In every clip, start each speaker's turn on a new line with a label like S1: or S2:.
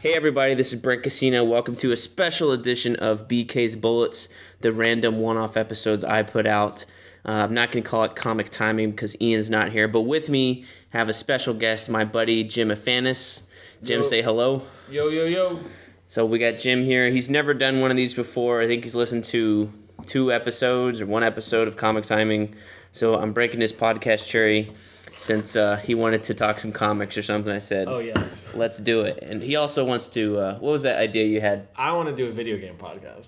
S1: Hey everybody, this is Brent Casino. Welcome to a special edition of BK's Bullets, the random one-off episodes I put out. I'm not going to call it comic timing because Ian's not here, but with me have a special guest, my buddy Jim Afanis. Jim,
S2: Yo.
S1: say hello.
S2: Yo, yo, yo.
S1: So we got Jim here. He's never done one of these before. I think he's listened to 2 episodes or 1 episode of comic timing. So I'm breaking his podcast cherry. Since he wanted to talk some comics or something, I said,
S2: Oh, yes.
S1: let's do it. And he also wants to, what was that idea you had?
S2: I want to do a video game podcast.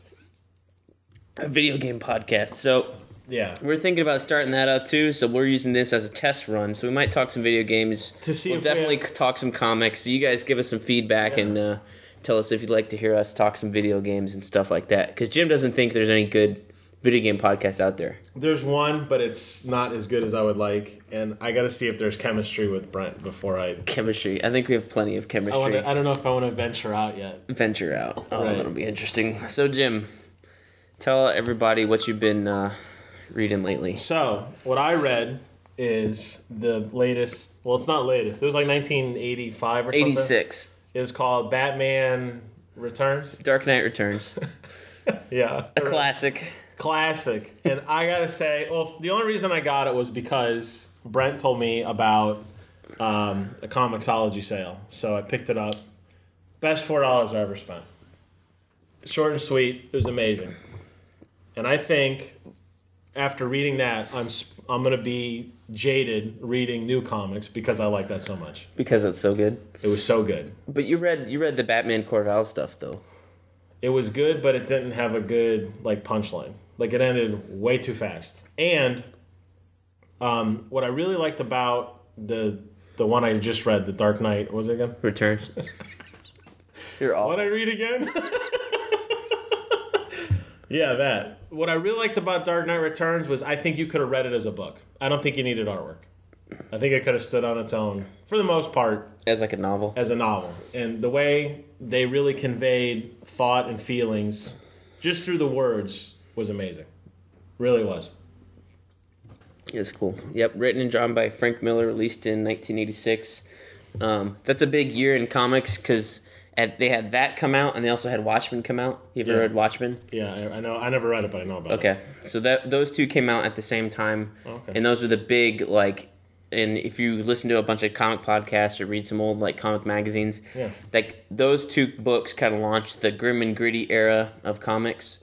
S1: A video game podcast. So
S2: Yeah.
S1: we're thinking about starting that up too, so we're using this as a test run. So we might talk some video games.
S2: To see
S1: we'll
S2: if we
S1: definitely
S2: have-
S1: talk some comics. So you guys give us some feedback and tell us if you'd like to hear us talk some video games and stuff like that. Because Jim doesn't think there's any good video game podcasts out there.
S2: There's one, but it's not as good as I would like. And I got to see if there's chemistry with Brent before I...
S1: Chemistry. I think we have plenty of chemistry.
S2: I don't know if I want to venture out yet.
S1: Venture out. Oh,
S2: Right.
S1: that'll be interesting. So Jim, tell everybody what you've been reading lately.
S2: So, what I read is the latest... Well, it's not latest. It was like 1985 or something.
S1: 86.
S2: It was called Batman Returns.
S1: Dark Knight Returns.
S2: Yeah.
S1: A classic.
S2: Classic. And I gotta say, well, the only reason I got it was because Brent told me about a Comixology sale. So I picked it up. Best $4 I ever spent. Short and sweet. It was amazing. And I think after reading that, I'm gonna be jaded reading new comics because I like that so much.
S1: Because it's so good.
S2: It was so good.
S1: But you read the Batman Corval stuff though.
S2: It was good, but it didn't have a good punchline. Like it ended way too fast. And what I really liked about the one I just read, The Dark Knight, what was it again?
S1: Returns. You're awful.
S2: What I read again? Yeah, that. What I really liked about Dark Knight Returns was I think you could have read it as a book. I don't think you needed artwork. I think it could have stood on its own for the most part
S1: As like a novel.
S2: as a novel. And the way they really conveyed thought and feelings just through the words was amazing. Really was.
S1: It's cool. Yep, written and drawn by Frank Miller, released in 1986. That's a big year in comics because they had that come out and they also had Watchmen come out. You ever read Watchmen?
S2: Yeah, I know. I never read it, but I know about it.
S1: Okay, so those two came out at the same time,
S2: Okay.
S1: and those were the big And if you listen to a bunch of comic podcasts or read some old comic magazines,
S2: Yeah.
S1: those two books kind of launched the grim and gritty era of comics.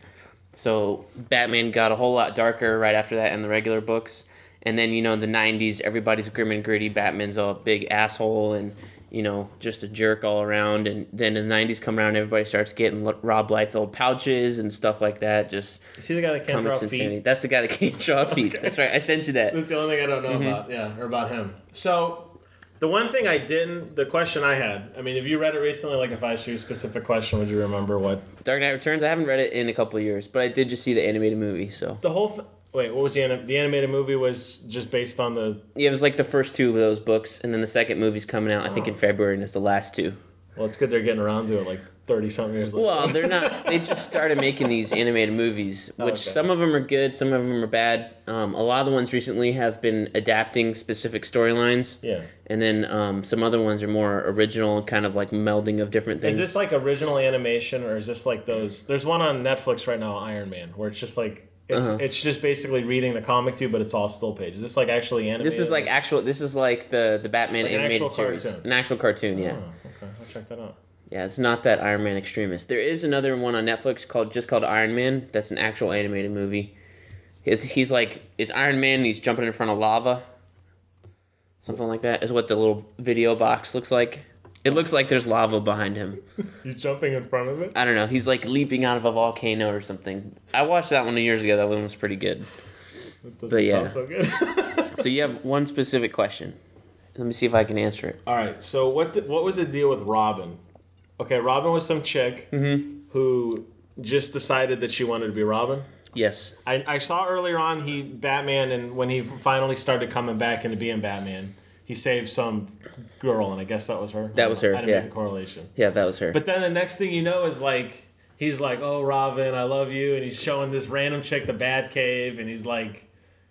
S1: So Batman got a whole lot darker right after that in the regular books, and then in the 90s everybody's grim and gritty. Batman's a big asshole and just a jerk all around, and then in the 90s come around, everybody starts getting Rob Liefeld pouches and stuff like that. Just
S2: You see the guy that can't draw
S1: comics
S2: feet?
S1: insanity. That's the guy that can't draw feet. That's right. I sent you that.
S2: That's the only thing I don't know about. Yeah, or about him. So, the one thing the question I had, I mean, have you read it recently? Like, if I asked you a specific question, would you remember what?
S1: Dark Knight Returns. I haven't read it in a couple of years, but I did just see the animated movie. So
S2: The whole wait, what was the animated movie was just based on the...
S1: yeah, it was like the first 2 of those books, and then the second movie's coming out. I think in February, and it's the last 2.
S2: Well, it's good they're getting around to it like 30-something years later.
S1: Well, they're not. They just started making these animated movies, which
S2: Okay.
S1: some of them are good, some of them are bad. A lot of the ones recently have been adapting specific storylines.
S2: Yeah.
S1: And then some other ones are more original, kind of like melding of different things.
S2: Is this like original animation, or is this like those... There's one on Netflix right now, Iron Man, where it's just like... It's just basically reading the comic to you, but it's all still page. Is this like actually animated?
S1: This is like actual. This is like the Batman
S2: Like an
S1: animated
S2: actual
S1: series,
S2: cartoon.
S1: an actual cartoon. Yeah.
S2: Oh, okay. I'll check that out.
S1: Yeah, it's not that Iron Man Extremist. There is another one on Netflix called Iron Man. That's an actual animated movie. It's Iron Man and he's jumping in front of lava. Something like that is what the little video box looks like. It looks like there's lava behind him.
S2: He's jumping in front of it?
S1: I don't know. He's like leaping out of a volcano or something. I watched that one years ago. That one was pretty good.
S2: That doesn't
S1: But yeah.
S2: sound so good.
S1: So you have one specific question. Let me see if I can answer it.
S2: All right. So what was the deal with Robin? Okay, Robin was some chick who just decided that she wanted to be Robin.
S1: Yes.
S2: I saw earlier on Batman, and when he finally started coming back into being Batman, he saved some girl, and I guess that was her.
S1: That was her,
S2: I didn't
S1: yeah.
S2: make the correlation.
S1: Yeah, that was her.
S2: But then the next thing you know is he's like, "Oh, Robin, I love you," and he's showing this random chick the Batcave, and he's like,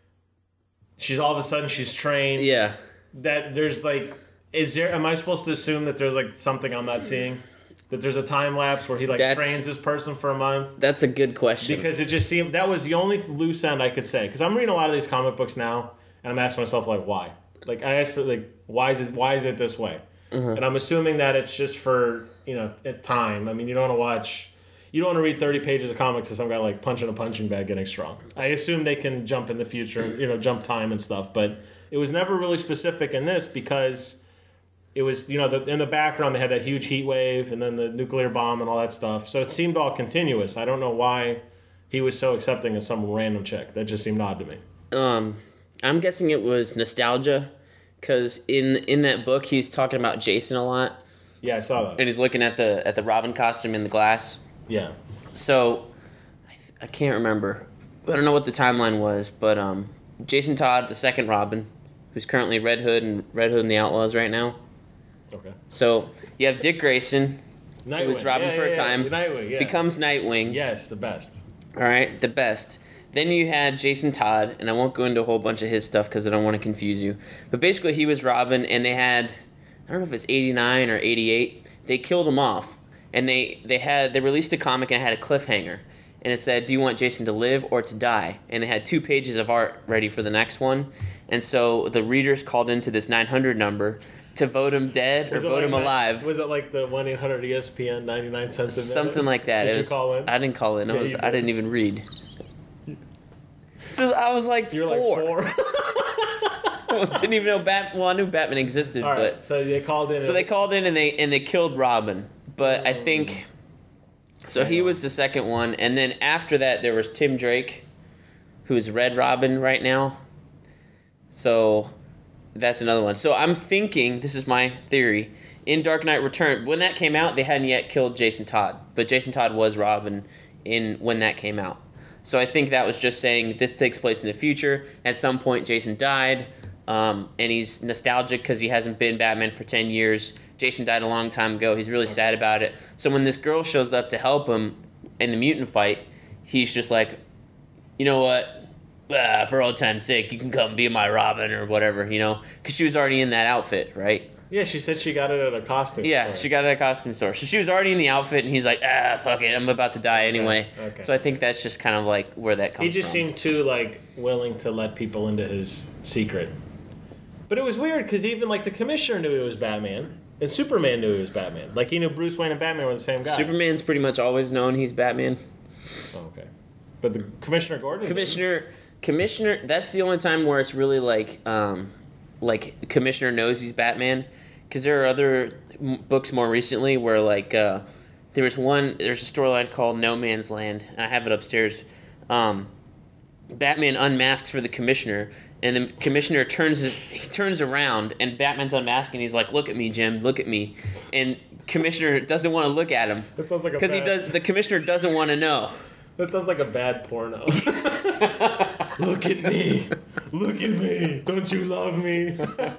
S2: she's all of a sudden she's trained.
S1: Yeah.
S2: That there's am I supposed to assume that there's something I'm not seeing? That there's a time lapse where he trains this person for a month.
S1: That's a good question.
S2: Because it just seemed that was the only loose end I could say. Because I'm reading a lot of these comic books now, and I'm asking myself why? I asked why is it this way? And I'm assuming that it's just for at time. I mean, you don't want to read 30 pages of comics of some guy punching a punching bag getting strong. I assume they can jump in the future, jump time and stuff, but it was never really specific in this because it was, in the background they had that huge heat wave and then the nuclear bomb and all that stuff. So it seemed all continuous. I don't know why he was so accepting of some random chick. That just seemed odd to me.
S1: I'm guessing it was nostalgia because in that book he's talking about Jason a lot.
S2: Yeah, I saw that.
S1: And he's looking at the Robin costume in the glass.
S2: Yeah.
S1: So I can't remember. I don't know what the timeline was, but Jason Todd, the second Robin, who's currently Red Hood and the Outlaws right now.
S2: Okay.
S1: So you have Dick Grayson,
S2: Nightwing.
S1: who was Robin for a time,
S2: Nightwing,
S1: becomes Nightwing.
S2: Yes, the best.
S1: All right, the best. Then you had Jason Todd, and I won't go into a whole bunch of his stuff because I don't want to confuse you. But basically, he was Robin, and they had, I don't know if it's 89 or 88. They killed him off, and they released a comic and it had a cliffhanger, and it said, "Do you want Jason to live or to die?" And they had 2 pages of art ready for the next one, and so the readers called into this 900 number to vote him dead or vote him alive.
S2: Was it like the 1-800-ESPN 99 cents a minute?
S1: Something like that.
S2: Did you call in?
S1: I didn't call in. I didn't even read. So I was like,
S2: You're
S1: 4.
S2: Like
S1: 4. Didn't even know Batman. Well, I knew Batman existed,
S2: all right,
S1: but
S2: so they called in.
S1: So they called in and they killed Robin. But I think so. He was the second one, and then after that there was Tim Drake, who is Red Robin right now. So that's another one. So I'm thinking, this is my theory, in Dark Knight Returns, when that came out, they hadn't yet killed Jason Todd, but Jason Todd was Robin when that came out. So I think that was just saying this takes place in the future. At some point, Jason died, and he's nostalgic because he hasn't been Batman for 10 years. Jason died a long time ago. He's really sad about it. So when this girl shows up to help him in the mutant fight, he's just like, you know what? For old time's sake, you can come be my Robin or whatever, because she was already in that outfit, right?
S2: Yeah, she said she got it at a costume store.
S1: Yeah, she got it at a costume store. So she was already in the outfit, and he's like, fuck it, I'm about to die anyway.
S2: Okay.
S1: So I think that's just kind of like where that comes from.
S2: He just seemed too willing to let people into his secret. But it was weird because even the commissioner knew he was Batman, and Superman knew he was Batman. He knew Bruce Wayne and Batman were the same guy.
S1: Superman's pretty much always known he's Batman.
S2: Oh, okay. But the Commissioner Gordon.
S1: Commissioner. That's the only time where it's really like Commissioner knows he's Batman. Because there are other books more recently where there's a storyline called No Man's Land, and I have it upstairs. Batman unmasks for the Commissioner, and the Commissioner turns around, and Batman's unmasking. He's like, "Look at me, Jim. Look at me." And Commissioner doesn't want to look at him
S2: that sounds like
S1: because the Commissioner doesn't want to know.
S2: That sounds like a bad porno. Look at me. Look at me. Don't you love me?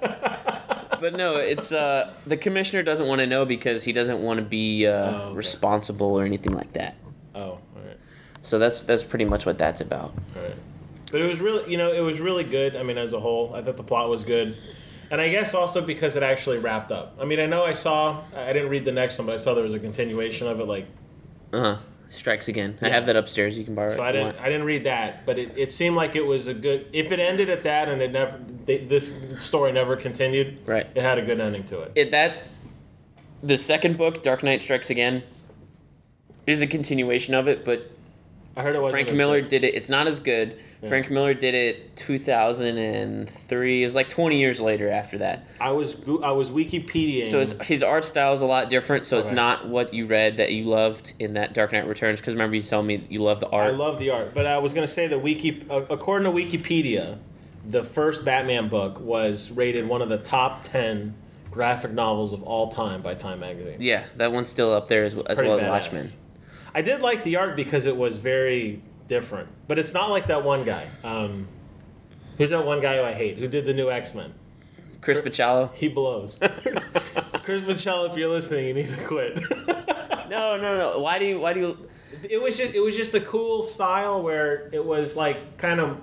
S1: But no, it's the Commissioner doesn't want to know because he doesn't want to be responsible or anything like that.
S2: Oh, all right.
S1: So that's pretty much what that's about.
S2: All right. But it was really good. I mean, as a whole, I thought the plot was good. And I guess also because it actually wrapped up. I mean, I didn't read the next one, but I saw there was a continuation of it,
S1: Strikes Again.
S2: Yeah.
S1: I have that upstairs. You can borrow it.
S2: So I didn't read that, but it seemed like it was a good. If it ended at that and this story never continued,
S1: right?
S2: It had a good ending to it.
S1: The second book, Dark Knight Strikes Again, is a continuation of it, but
S2: I heard it wasn't.
S1: Frank Miller did it. It's not as good.
S2: Yeah.
S1: Frank Miller did it 2003. It was 20 years later after that.
S2: I was Wikipediaing.
S1: So his art style is a lot different. So it's
S2: Okay.
S1: not what you read that you loved in that Dark Knight Returns. Because remember you telling me you love the art.
S2: I love the art, but I was going to say that according to Wikipedia, the first Batman book was rated one of the top 10 graphic novels of all time by Time Magazine.
S1: Yeah, that one's still up there as well as
S2: badass.
S1: Watchmen.
S2: I did like the art because it was very different, but it's not like that one guy. Who's that one guy who I hate? Who did the new X-Men?
S1: Chris Bachalo.
S2: He blows. Chris Bachalo, if you're listening, you need to quit.
S1: No. Why do you?
S2: It was just a cool style where it was kind of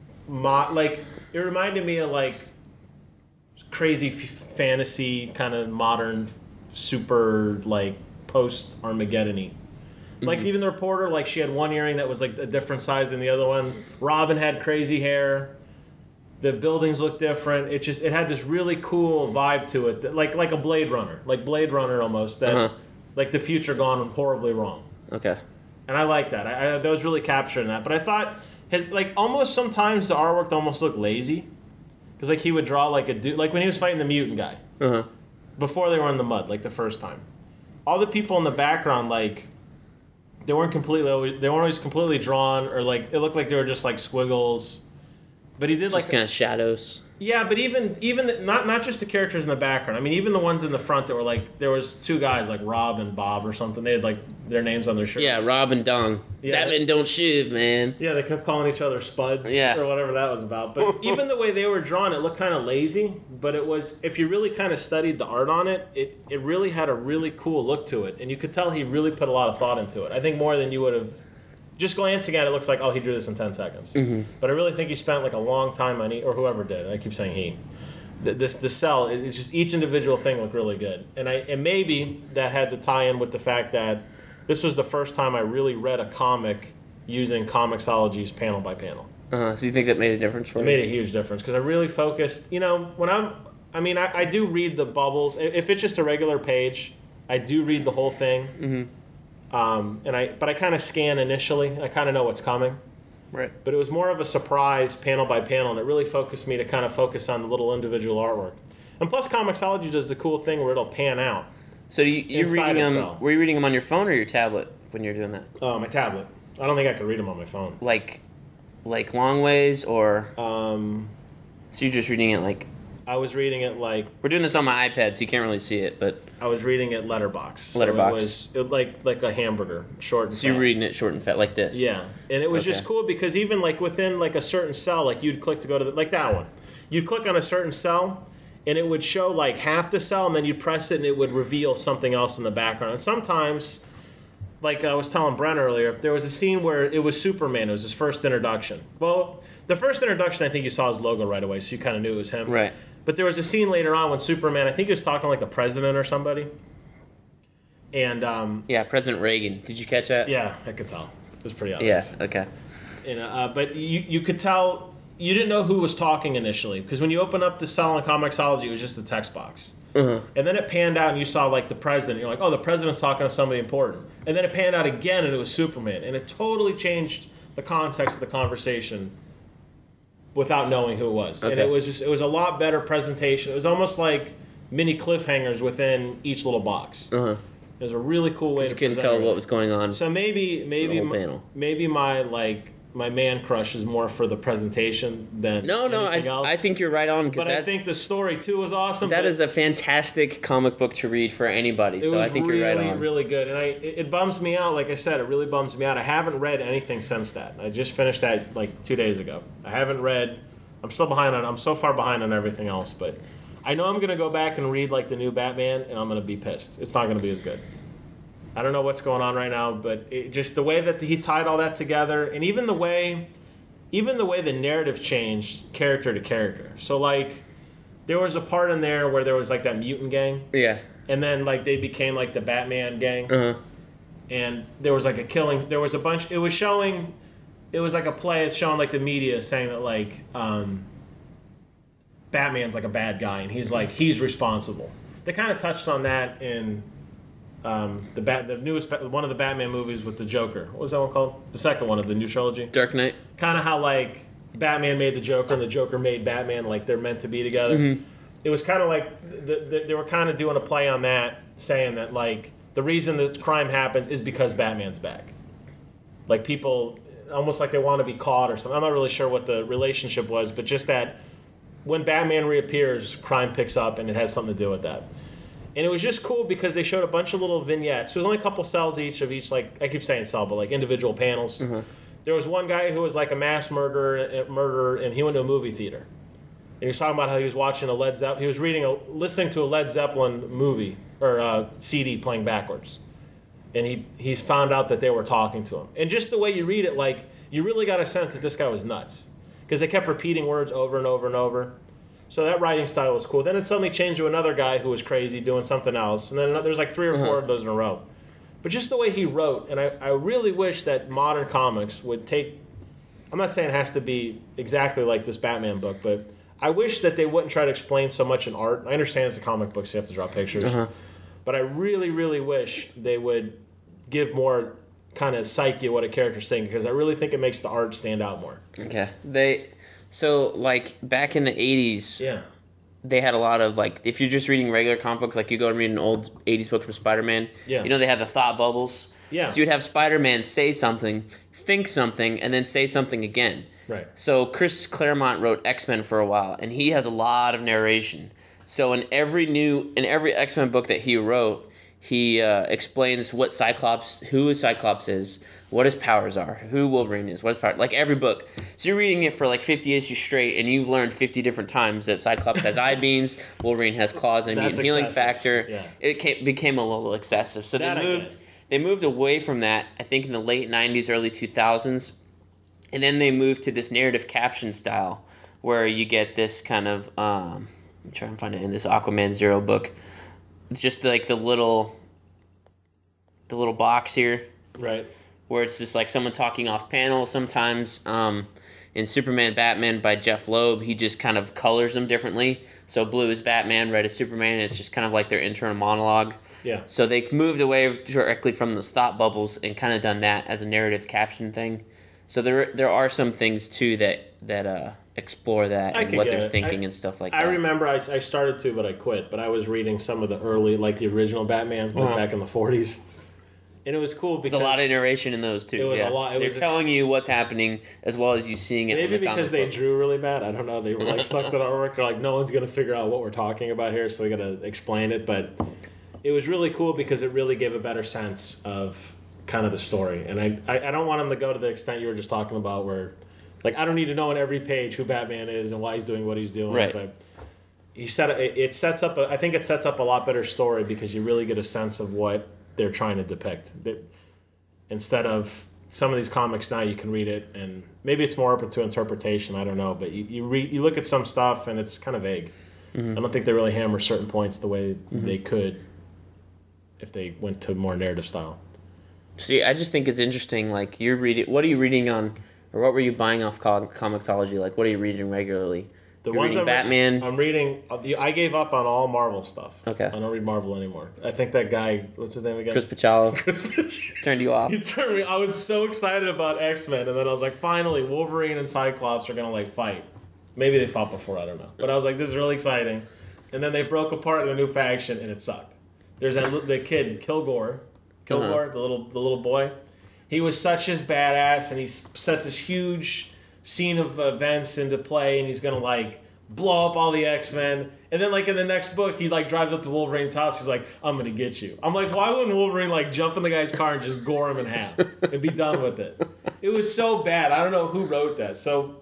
S2: it reminded me of crazy fantasy kind of modern super post-Armageddon-y. Like, even the reporter, like, she had one earring that was, like, a different size than the other one. Robin had crazy hair. The buildings looked different. It had this really cool vibe to it, that, like a Blade Runner. Like Blade Runner almost. That, like, the future gone horribly wrong.
S1: Okay.
S2: And I like that. That was really capturing that. But I thought, almost sometimes the artwork almost looked lazy. Because, like, he would draw, like, a dude. Like, when he was fighting the mutant guy. Before they were in the mud, like, the first time. All the people in the background, like... They weren't always completely drawn, or like it looked like they were just like squiggles. But he did
S1: just kind of shadows.
S2: Yeah, but even not just the characters in the background. I mean, even the ones in the front that were like, there was two guys like Rob and Bob or something. They had like their names on their shirts.
S1: Yeah, Rob and Dong. Yeah. Batman don't shiv, man.
S2: Yeah, they kept calling each other Spuds.
S1: Yeah.
S2: Or whatever that was about. But even the way they were drawn, it looked kind of lazy. But it was, if you really kind of studied the art on it, it really had a really cool look to it, and you could tell he really put a lot of thought into it. I think more than you would have. Just glancing at it, looks like, oh, he drew this in 10 seconds. But I really think he spent like a long time on or whoever did. I keep saying he. The cell, it's just each individual thing looked really good. And maybe that had to tie in with the fact that this was the first time I really read a comic using Comixology's panel by panel.
S1: So you think that made a difference for you?
S2: It made a huge difference because I really focused. You know, when I do read the bubbles. If it's just a regular page, I do read the whole thing. But I kind of scan initially. I kind of know what's coming.
S1: Right.
S2: But it was more of a surprise panel by panel, and it really focused me to kind of focus on the little individual artwork. And plus, Comixology does the cool thing where it'll pan out.
S1: So you're reading them? Were you reading them on your phone or your tablet when you're doing that?
S2: Oh, my tablet. I don't think I could read them on my phone.
S1: Like long ways, or so you're just reading it like.
S2: I was reading it like...
S1: We're doing this on my iPad, so you can't really see it, but...
S2: I was reading it letterbox.
S1: Letterbox.
S2: So it was like a hamburger, short and fat.
S1: So you're reading it short and fat, like this?
S2: Yeah. And it was just cool because even like within like a certain cell, like you'd click to go to like that one. You'd click on a certain cell, and it would show like half the cell, and then you'd press it, and it would reveal something else in the background. And sometimes, like I was telling Brent earlier, there was a scene where it was Superman. It was his first introduction. Well, the first introduction, I think you saw his logo right away, so you kind of knew it was him.
S1: Right.
S2: But there was a scene later on when Superman, I think he was talking like the president or somebody. And
S1: yeah, President Reagan. Did you catch that?
S2: Yeah, I could tell. It was pretty obvious.
S1: Yeah, okay.
S2: But you could tell, you didn't know who was talking initially. Because when you open up the cell in Comixology, it was just a text box. And then it panned out and you saw like the president. You're like, oh, the president's talking to somebody important. And then it panned out again and it was Superman. And it totally changed the context of the conversation without knowing who it was. Okay. And it was a lot better presentation. It was almost like mini cliffhangers within each little box. It was a really cool way to
S1: present it. You couldn't tell what was going on.
S2: So maybe my man crush is more for the presentation than anything else.
S1: I think you're right on.
S2: But I think the story too was awesome.
S1: That is a fantastic comic book to read for anybody. So I think you're right on.
S2: It was really good, and it bums me out. Like I said, it really bums me out. I haven't read anything since that. I just finished that like 2 days ago. I haven't read. I'm still behind on. I'm so far behind on everything else, but I know I'm gonna go back and read like the new Batman, and I'm gonna be pissed. It's not gonna be as good. I don't know what's going on right now, but just the way that he tied all that together, and even the way the narrative changed character to character. So like, there was a part in there where there was like that mutant gang, and then like they became like the Batman gang, and there was like a killing. There was a bunch. It was like a play. It's showing like the media saying that like Batman's like a bad guy, and he's responsible. They kind of touched on that in. The newest one of the Batman movies with the Joker. What was that one called? The second one of the new trilogy.
S1: Dark Knight.
S2: Kind of how like Batman made the Joker and the Joker made Batman, like they're meant to be together. It was kind of like they were kind of doing a play on that, saying that like the reason that crime happens is because Batman's back. Like people almost like they want to be caught or something. I'm not really sure what the relationship was, but just that when Batman reappears, crime picks up, and it has something to do with that. And it was just cool because they showed a bunch of little vignettes. There was only a couple cells each of each, like, I keep saying cell, but like individual panels. There was one guy who was like a mass murderer, and he went to a movie theater. And he was talking about how he was watching he was listening to a Led Zeppelin movie, or CD playing backwards. And he's found out that they were talking to him. And just the way you read it, like, you really got a sense that this guy was nuts. Because they kept repeating words over and over and over. So that writing style was cool. Then it suddenly changed to another guy who was crazy doing something else. And then there's like 3 or 4 of those in a row. but just the way he wrote. And I really wish that modern comics would take. I'm not saying it has to be exactly like this Batman book, but I wish that they wouldn't try to explain so much in art. I understand it's a comic book, so you have to draw pictures. But I really, really wish they would give more kind of psyche of what a character's thinking, because I really think it makes the art stand out more.
S1: Okay. So, like, back in the 80s,
S2: Yeah.
S1: they had a lot of, like, if you're just reading regular comic books, like you go and read an old 80s book from Spider-Man,
S2: Yeah.
S1: you know they have the thought bubbles.
S2: Yeah.
S1: So you'd have Spider-Man say something, think something, and then say something again.
S2: Right.
S1: So Chris Claremont wrote X-Men for a while, and he has a lot of narration. So in every X-Men book that he wrote, he explains who Cyclops is, what his powers are, who Wolverine is, what his power, like every book. So you're reading it for like 50 issues straight, and you've learned 50 different times that Cyclops has eye beams, Wolverine has claws and
S2: That's
S1: healing
S2: excessive.
S1: factor.
S2: Yeah.
S1: It became a little excessive. So
S2: That I
S1: they
S2: get.
S1: moved away from that, I think in the late 90s, early 2000s. And then they moved to this narrative caption style where you get this kind of, I'm trying to find it in this Aquaman Zero book. It's just like the little box here
S2: Right.
S1: where it's just like someone talking off panel. Sometimes in Superman Batman by Jeff Loeb, he just kind of colors them differently. So blue is Batman, red is Superman, and it's just kind of like their internal monologue.
S2: Yeah.
S1: So they've moved away directly from those thought bubbles and kind of done that as a narrative caption thing. So there are some things too that explore that and what they're thinking and stuff like that.
S2: I remember I started to, but I quit. But I was reading some of the early, like the original Batman, like back in the 40s. And it was cool because
S1: there's a lot of narration in those too.
S2: It was a lot.
S1: They're telling you what's happening as well as you seeing it.
S2: Maybe
S1: in the
S2: because
S1: comic
S2: they
S1: book.
S2: drew really bad. I don't know. They were like sucked at our work. They're like, no one's going to figure out what we're talking about here, so we got to explain it. But it was really cool because it really gave a better sense of kind of the story. And I don't want them to go to the extent you were just talking about where, like, I don't need to know on every page who Batman is and why he's doing what he's doing.
S1: Right.
S2: But it sets up, I think it sets up a lot better story because you really get a sense of what they're trying to depict. Instead of some of these comics now, you can read it and maybe it's more open to interpretation. I don't know, but you look at some stuff and it's kind of vague. I don't think they really hammer certain points the way they could if they went to more narrative style.
S1: See, I just think it's interesting. Like you're reading, what are you reading on, or what were you buying off Comixology? Like, what are you reading regularly? You're
S2: ones
S1: reading Batman.
S2: I'm reading. I gave up on all Marvel stuff.
S1: Okay.
S2: I don't read Marvel anymore. I think that guy. What's his name again?
S1: Chris Pachalo turned you off.
S2: He turned me. I was so excited about X-Men, and then I was like, finally, Wolverine and Cyclops are gonna like fight. Maybe they fought before. I don't know. But I was like, this is really exciting. And then they broke apart in a new faction, and it sucked. There's the kid Kilgore, the little boy. He was such his badass, and he set this huge scene of events into play, and he's gonna like blow up all the X-Men. And then like in the next book, he like drives up to Wolverine's house. He's like, "I'm gonna get you." I'm like, why wouldn't Wolverine like jump in the guy's car and just gore him in half and be done with it? It was so bad. I don't know who wrote that. So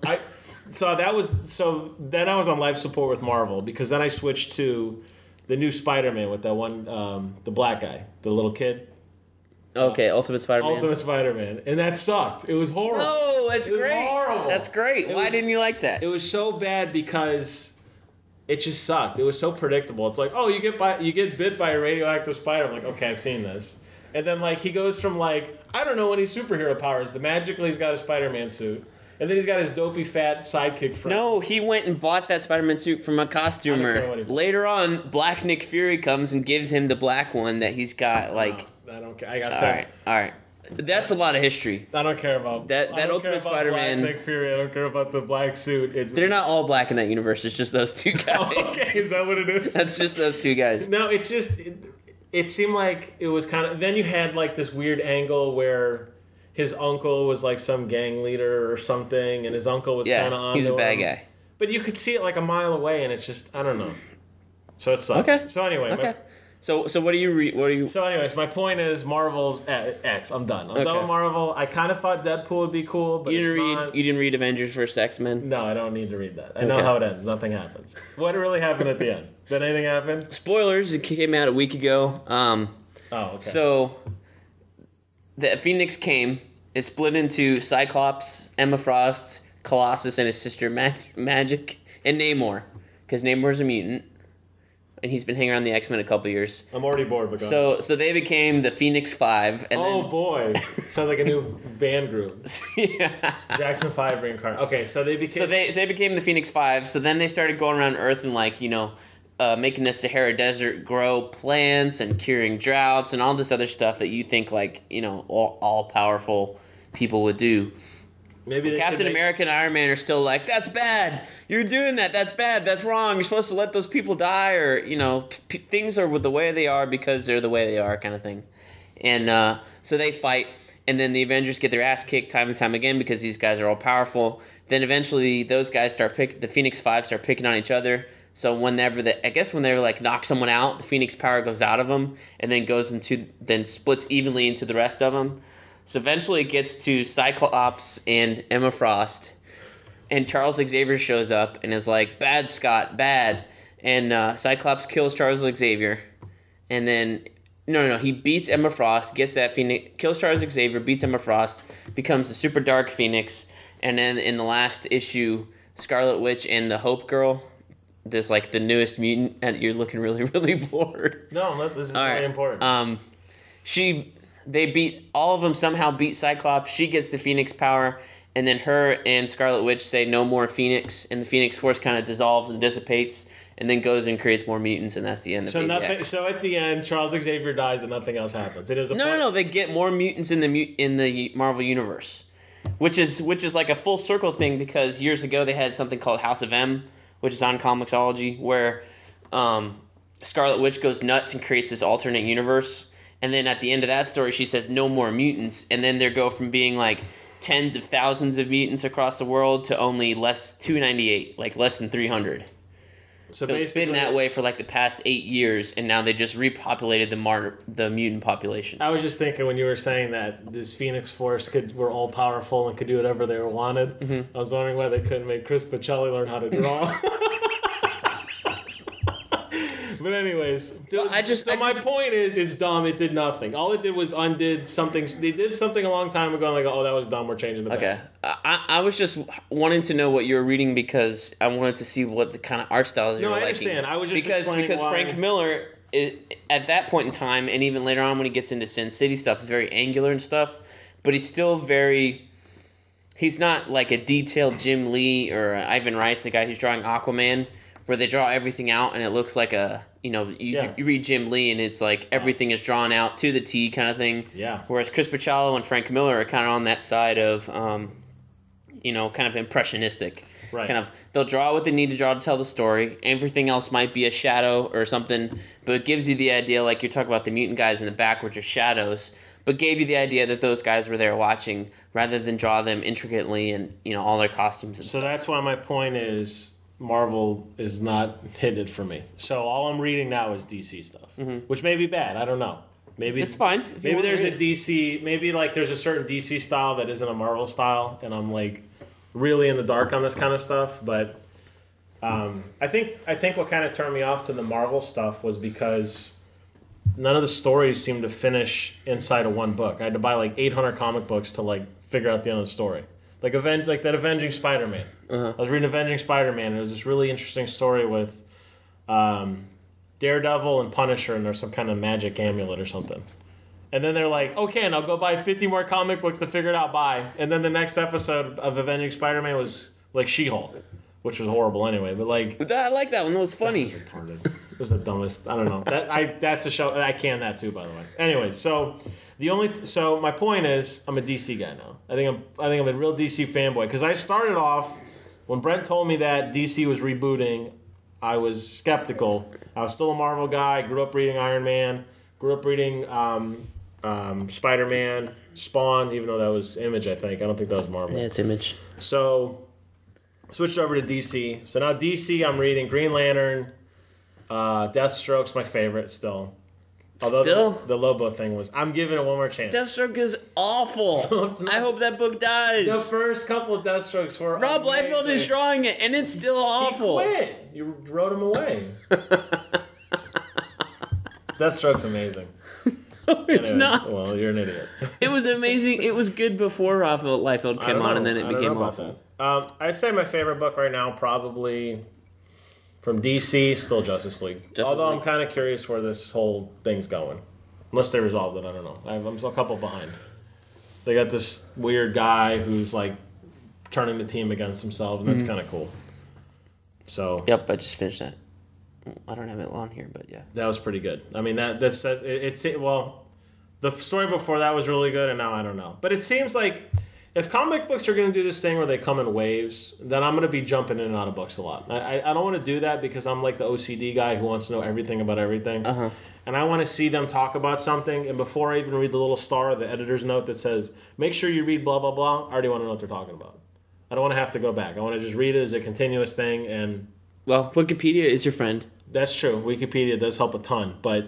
S2: then I was on life support with Marvel because then I switched to the new Spider-Man with that one, the black guy, the little kid.
S1: Okay, Ultimate Spider-Man.
S2: Ultimate Spider-Man, and that sucked. It was horrible.
S1: Oh, that's great.
S2: Horrible.
S1: That's great. Why didn't you like that?
S2: It was so bad because it just sucked. It was so predictable. It's like, oh, you get bit by a radioactive spider. I'm like, okay, I've seen this. And then like he goes from like, I don't know any superhero powers. Magically he's got a Spider-Man suit. And then he's got his dopey fat sidekick friend.
S1: No, he went and bought that Spider-Man suit from a costumer. Later on, Black Nick Fury comes and gives him the black one that he's got. Like,
S2: I don't care. I got
S1: all right. That's a lot of history.
S2: I don't care about
S1: that Ultimate Spider-Man.
S2: Nick Fury. I don't care about the black suit.
S1: They're not all black in that universe. It's just those two guys.
S2: Oh, okay, is that what it is?
S1: That's just those two guys.
S2: No, it seemed like it was kind of. Then you had like this weird angle where his uncle was like some gang leader or something, and his uncle was kind of on.
S1: He was a bad guy.
S2: But you could see it like a mile away, and it's just I don't know. So it sucks.
S1: Okay.
S2: So anyway.
S1: Okay. So what do you read? What do you?
S2: So anyways, my point is Marvel's X. I'm done. I'm done with Marvel. I kind of thought Deadpool would be cool, but
S1: you didn't read Avengers vs. X-Men?
S2: No, I don't need to read that. I know how it ends. Nothing happens. What really happened at the end? Did anything happen?
S1: Spoilers. It came out a week ago.
S2: Okay.
S1: So the Phoenix came. It split into Cyclops, Emma Frost, Colossus, and his sister Magic, and Namor, because Namor's a mutant. and he's been hanging around the X-Men a couple years.
S2: I'm already bored. But go
S1: So they became the Phoenix Five. And
S2: oh
S1: then,
S2: boy, sounds like a new band group.
S1: yeah.
S2: Jackson 5 reincarnated. Okay, so they became.
S1: So they became the Phoenix Five. So then they started going around Earth and making the Sahara Desert grow plants and curing droughts and all this other stuff that you think all powerful people would do.
S2: Maybe
S1: Captain America and Iron Man are still like, that's bad. You're doing that. That's bad. That's wrong. You're supposed to let those people die, or things are the way they are because they're the way they are, kind of thing. And so they fight, and then the Avengers get their ass kicked time and time again because these guys are all powerful. Then eventually those guys the Phoenix Five start picking on each other. So whenever they like knock someone out, the Phoenix power goes out of them, and then splits evenly into the rest of them. So eventually it gets to Cyclops and Emma Frost, and Charles Xavier shows up and is like, bad, Scott, bad. And Cyclops kills Charles Xavier, and then no, he beats Emma Frost, gets that Phoenix, kills Charles Xavier, beats Emma Frost, becomes the super dark Phoenix, and then in the last issue, Scarlet Witch and the Hope Girl, this like the newest mutant, and you're looking really, really bored.
S2: No, this is really important.
S1: All of them somehow beat Cyclops. She gets the Phoenix power, and then her and Scarlet Witch say no more Phoenix, and the Phoenix Force kind of dissolves and dissipates, and then goes and creates more mutants, and that's the end of
S2: So
S1: Baby
S2: nothing.
S1: X.
S2: So at the end, Charles Xavier dies, and nothing else happens. It is a
S1: No. They get more mutants in the Marvel universe, which is like a full circle thing, because years ago they had something called House of M, which is on Comixology, where Scarlet Witch goes nuts and creates this alternate universe. And then at the end of that story, she says, no more mutants. And then they go from being like tens of thousands of mutants across the world to only 298, like less than 300. So it's been that way for like the past 8 years, and now they just repopulated the mutant population.
S2: I was just thinking when you were saying that this Phoenix Force were all powerful and could do whatever they wanted. Mm-hmm. I was wondering why they couldn't make Chris Pacelli learn how to draw. But anyways, my point is, it's dumb. It did nothing. All it did was undid something. They did something a long time ago, and like, oh, that was dumb. We're changing the back.
S1: Okay. I was just wanting to know what you were reading, because I wanted to see what the kind of art style you were liking.
S2: No, I understand. I was just explaining
S1: because
S2: why.
S1: Frank Miller, at that point in time, and even later on when he gets into Sin City stuff, is very angular and stuff, but he's still very... He's not like a detailed Jim Lee or Ivan Rice, the guy who's drawing Aquaman, where they draw everything out and it looks like a... You read Jim Lee and it's like everything is drawn out to the T kind of thing.
S2: Yeah.
S1: Whereas Chris Bachalo and Frank Miller are kind of on that side of, kind of impressionistic.
S2: Right.
S1: Kind of, they'll draw what they need to draw to tell the story. Everything else might be a shadow or something, but it gives you the idea, like you're talking about the mutant guys in the back, which are shadows, but gave you the idea that those guys were there watching, rather than draw them intricately and, all their costumes and
S2: so
S1: stuff.
S2: That's why my point is, Marvel is not hitting it for me. So all I'm reading now is DC stuff, which may be bad. I don't know. Maybe
S1: it's fine.
S2: Maybe there's a DC. Maybe like there's a certain DC style that isn't a Marvel style, and I'm like really in the dark on this kind of stuff. But I think what kind of turned me off to the Marvel stuff was because none of the stories seemed to finish inside of one book. I had to buy like 800 comic books to like figure out the end of the story. Like that Avenging Spider-Man. I was reading Avenging Spider-Man, and it was this really interesting story with Daredevil and Punisher, and there's some kind of magic amulet or something. And then they're like, okay, and I'll go buy 50 more comic books to figure it out, bye. And then the next episode of Avenging Spider-Man was like She-Hulk, which was horrible anyway. But like,
S1: I like that one. That was funny.
S2: Retarded. It was the dumbest. I don't know. That's a show. I can that too, by the way. Anyway, so my point is, I'm a DC guy now. I think I'm a real DC fanboy, because I started off when Brent told me that DC was rebooting. I was skeptical. I was still a Marvel guy. Grew up reading Iron Man. Grew up reading Spider-Man, Spawn, even though that was Image, I think. I don't think that was Marvel.
S1: Yeah, it's Image.
S2: So switched over to DC. So now DC, I'm reading Green Lantern. Deathstroke's my favorite still. Although the Lobo thing was... I'm giving it one more chance.
S1: Deathstroke is awful. I hope that book dies.
S2: The first couple of Deathstrokes were
S1: Rob Liefeld is drawing it, and it's still awful.
S2: He quit. You wrote him away. Deathstroke's amazing.
S1: No, it's not.
S2: Well, you're an idiot.
S1: It was amazing. It was good before Rob Liefeld came on, and then it became awful.
S2: I'd say my favorite book right now probably... From DC, still Justice League. Although I'm kind of curious where this whole thing's going. Unless they resolved it, I don't know. I'm a couple behind. They got this weird guy who's like turning the team against himself, and that's kind of cool. So.
S1: Yep, I just finished that. I don't have it on here, but yeah.
S2: That was pretty good. I mean, well, the story before that was really good, and now I don't know. But it seems like if comic books are going to do this thing where they come in waves, then I'm going to be jumping in and out of books a lot. I don't want to do that because I'm like the OCD guy who wants to know everything about everything.
S1: Uh-huh.
S2: And I want to see them talk about something, and before I even read the little star, the editor's note that says, make sure you read blah, blah, blah, I already want to know what they're talking about. I don't want to have to go back. I want to just read it as a continuous thing. And
S1: well, Wikipedia is your friend.
S2: That's true. Wikipedia does help a ton, but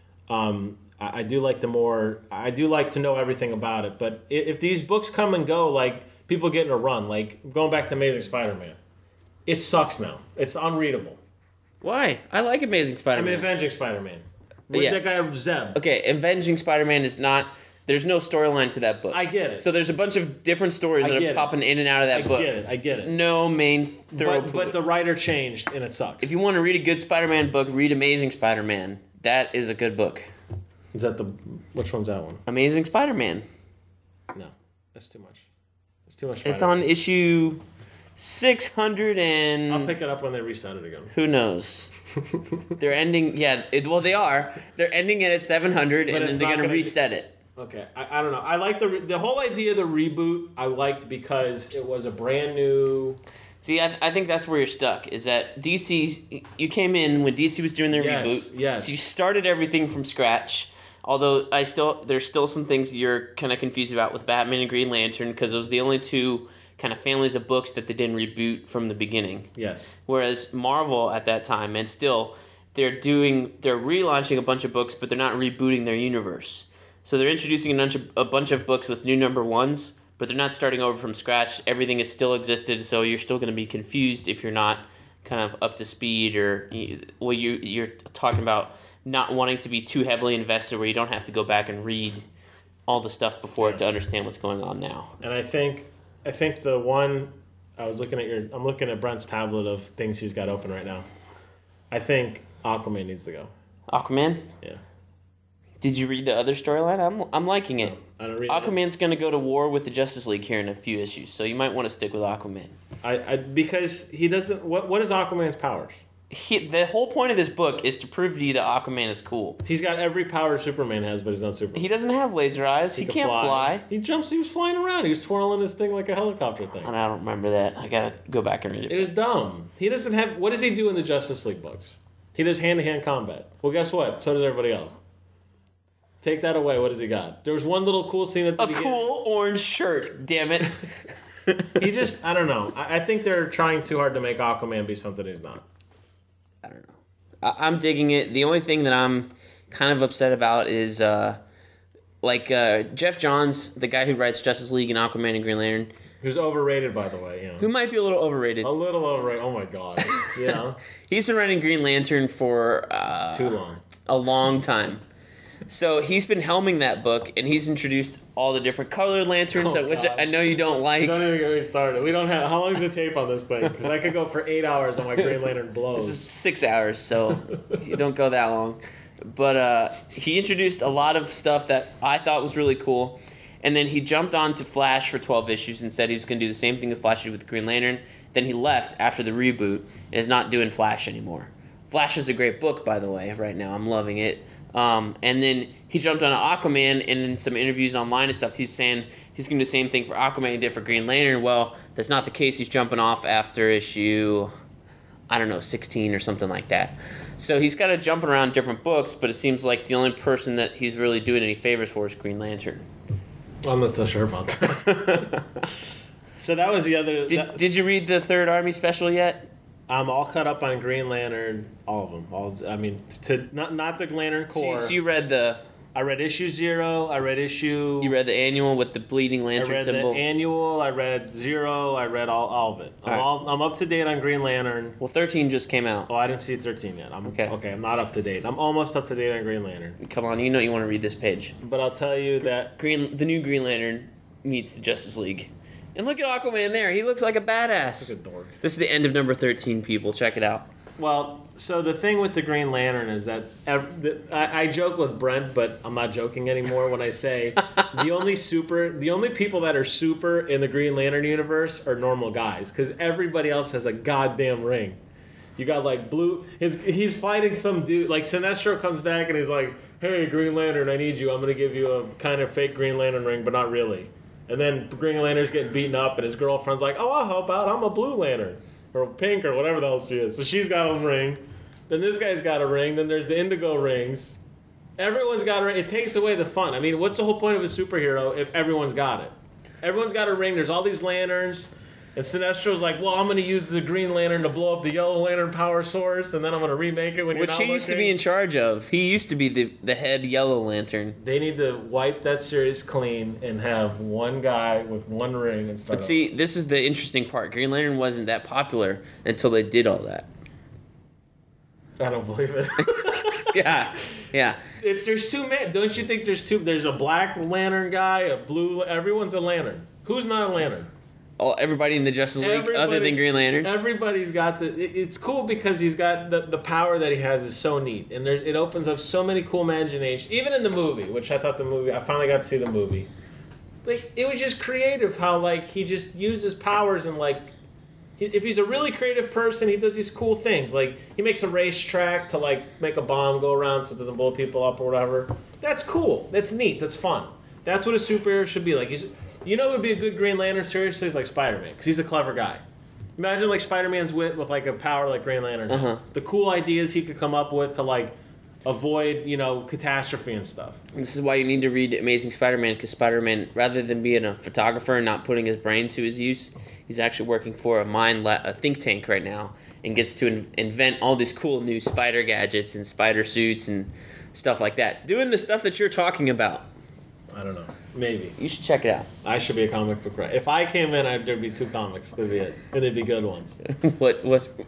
S2: I do like to know everything about it. But if these books come and go, like people get in a run, like going back to Amazing Spider-Man, it sucks now. It's unreadable.
S1: Why? I like Amazing Spider-Man.
S2: I mean, Avenging Spider-Man. With that guy Zeb.
S1: Okay, Avenging Spider-Man is not. There's no storyline to that book.
S2: I get it.
S1: So there's a bunch of different stories that are popping in and out of that book.
S2: I get it.
S1: There's no main thorough.
S2: But the writer changed, and it sucks.
S1: If you want to read a good Spider-Man book, read Amazing Spider-Man. That is a good book.
S2: Is that which one's that one?
S1: Amazing Spider-Man.
S2: No, that's too much. It's too much.
S1: It's on issue 600 and.
S2: I'll pick it up when they reset it again.
S1: Who knows? They're ending. Yeah, they are. They're ending it at 700, and then they're going to reset it.
S2: Okay, I don't know. I like the whole idea of the reboot. I liked because it was a brand new.
S1: See, I think that's where you're stuck. Is that DC? You came in when DC was doing their reboot.
S2: Yes.
S1: So you started everything from scratch. Although there's still some things you're kind of confused about with Batman and Green Lantern because those are the only two kind of families of books that they didn't reboot from the beginning.
S2: Yes.
S1: Whereas Marvel at that time, and still, they're relaunching a bunch of books, but they're not rebooting their universe. So they're introducing a bunch of books with new number ones, but they're not starting over from scratch. Everything has still existed, so you're still going to be confused if you're not kind of up to speed, or you're talking about not wanting to be too heavily invested where you don't have to go back and read all the stuff before to understand what's going on now.
S2: And I think the one I'm looking at Brent's tablet of things he's got open right now. I think Aquaman needs to go.
S1: Aquaman?
S2: Yeah.
S1: Did you read the other storyline? I'm liking it.
S2: No, I don't read
S1: Aquaman's going to go to war with the Justice League here in a few issues, so you might want to stick with Aquaman.
S2: Because he doesn't. What is Aquaman's powers?
S1: The whole point of this book is to prove to you that Aquaman is cool.
S2: He's got every power Superman has, but he's not Superman.
S1: He doesn't have laser eyes. He can't fly.
S2: He jumps. He was flying around. He was twirling his thing like a helicopter thing.
S1: And I don't remember that. I gotta go back and read it.
S2: It was dumb. He doesn't have. What does he do in the Justice League books? He does hand-to-hand combat. Well, guess what? So does everybody else. Take that away. What does he got? There was one little cool scene at the beginning.
S1: A cool orange shirt. Damn it.
S2: He just. I don't know. I think they're trying too hard to make Aquaman be something he's not.
S1: I don't know. I'm digging it. The only thing that I'm kind of upset about is Jeff Johns, the guy who writes Justice League and Aquaman and Green Lantern.
S2: Who's overrated, by the way. Yeah.
S1: Who might be a little overrated.
S2: A little overrated. Oh, my God. Yeah.
S1: He's been writing Green Lantern for...
S2: too long.
S1: A long time. So he's been helming that book, and he's introduced all the different colored lanterns, which I know you don't like.
S2: Don't even get me started. We don't have... How long is the tape on this thing? Because I could go for 8 hours on my Green Lantern blows.
S1: This is 6 hours, so you don't go that long. But he introduced a lot of stuff that I thought was really cool, and then he jumped on to Flash for 12 issues and said he was going to do the same thing as Flash did with Green Lantern. Then he left after the reboot and is not doing Flash anymore. Flash is a great book, by the way, right now. I'm loving it. And then he jumped on Aquaman, and in some interviews online and stuff, he's saying he's going to do the same thing for Aquaman he did for Green Lantern. Well, that's not the case. He's jumping off after issue, 16 or something like that. So he's got to jumping around different books, but it seems like the only person that he's really doing any favors for is Green Lantern.
S2: I'm not so sure about that. So that was the other...
S1: Did you read the Third Army special yet?
S2: I'm all caught up on Green Lantern, all of them. Not the Lantern Corps.
S1: So you read the...
S2: I read issue 0. I read issue...
S1: You read the annual with the bleeding lantern symbol?
S2: I read the annual. I read 0. I read all of it. I'm up to date on Green Lantern.
S1: Well, 13 just came out.
S2: Oh, I didn't see 13 yet.
S1: Okay,
S2: I'm not up to date. I'm almost up to date on Green Lantern.
S1: Come on, you know you want to read this page.
S2: But I'll tell you that...
S1: The new Green Lantern meets the Justice League. And look at Aquaman there. He looks like a badass.
S2: Look at dork.
S1: This is the end of number 13, people. Check it out.
S2: Well, so the thing with the Green Lantern is that I joke with Brent, but I'm not joking anymore when I say the only people that are super in the Green Lantern universe are normal guys, because everybody else has a goddamn ring. You got like Blue. He's fighting some dude. Like Sinestro comes back and he's like, "Hey, Green Lantern, I need you. I'm gonna give you a kind of fake Green Lantern ring, but not really." And then Green Lantern's getting beaten up, and his girlfriend's like, "Oh, I'll help out. I'm a Blue Lantern." Or pink, or whatever the hell she is. So she's got a ring. Then this guy's got a ring. Then there's the indigo rings. Everyone's got a ring. It takes away the fun. I mean, what's the whole point of a superhero if everyone's got it? Everyone's got a ring. There's all these lanterns. And Sinestro's like, well, I'm going to use the Green Lantern to blow up the Yellow Lantern power source, and then I'm going to remake it when you're not looking.
S1: Which he used to be in charge of. He used to be the head Yellow Lantern.
S2: They need to wipe that series clean and have one guy with one ring and start.
S1: But see, this is the interesting part. Green Lantern wasn't that popular until they did all that.
S2: I don't believe it.
S1: Yeah.
S2: There's too many. Don't you think there's two? There's a Black Lantern guy, a blue. Everyone's a Lantern. Who's not a Lantern?
S1: Everybody in the Justice League other than Green Lantern.
S2: Everybody's got it's cool because he's got the power that he has is so neat, and it opens up so many cool imagination. Even in the movie, which I finally got to see the movie. Like, it was just creative how like he just used his powers, and like if he's a really creative person, he does these cool things. Like he makes a racetrack to like make a bomb go around so it doesn't blow people up or whatever. That's cool. That's neat. That's fun. That's what a superhero should be like. You know who would be a good Green Lantern, seriously, is like Spider-Man, because he's a clever guy. Imagine like Spider-Man's wit with like a power like Green Lantern.
S1: Uh-huh.
S2: The cool ideas he could come up with to like avoid, catastrophe and stuff.
S1: This is why you need to read Amazing Spider-Man, because Spider-Man, rather than being a photographer and not putting his brain to his use, he's actually working for a think tank right now, and gets to invent all these cool new spider gadgets and spider suits and stuff like that. Doing the stuff that you're talking about.
S2: I don't know. Maybe.
S1: You should check it out.
S2: I should be a comic book writer. If I came in, there'd be 2 comics. That'd be it. And they'd be good ones.
S1: What?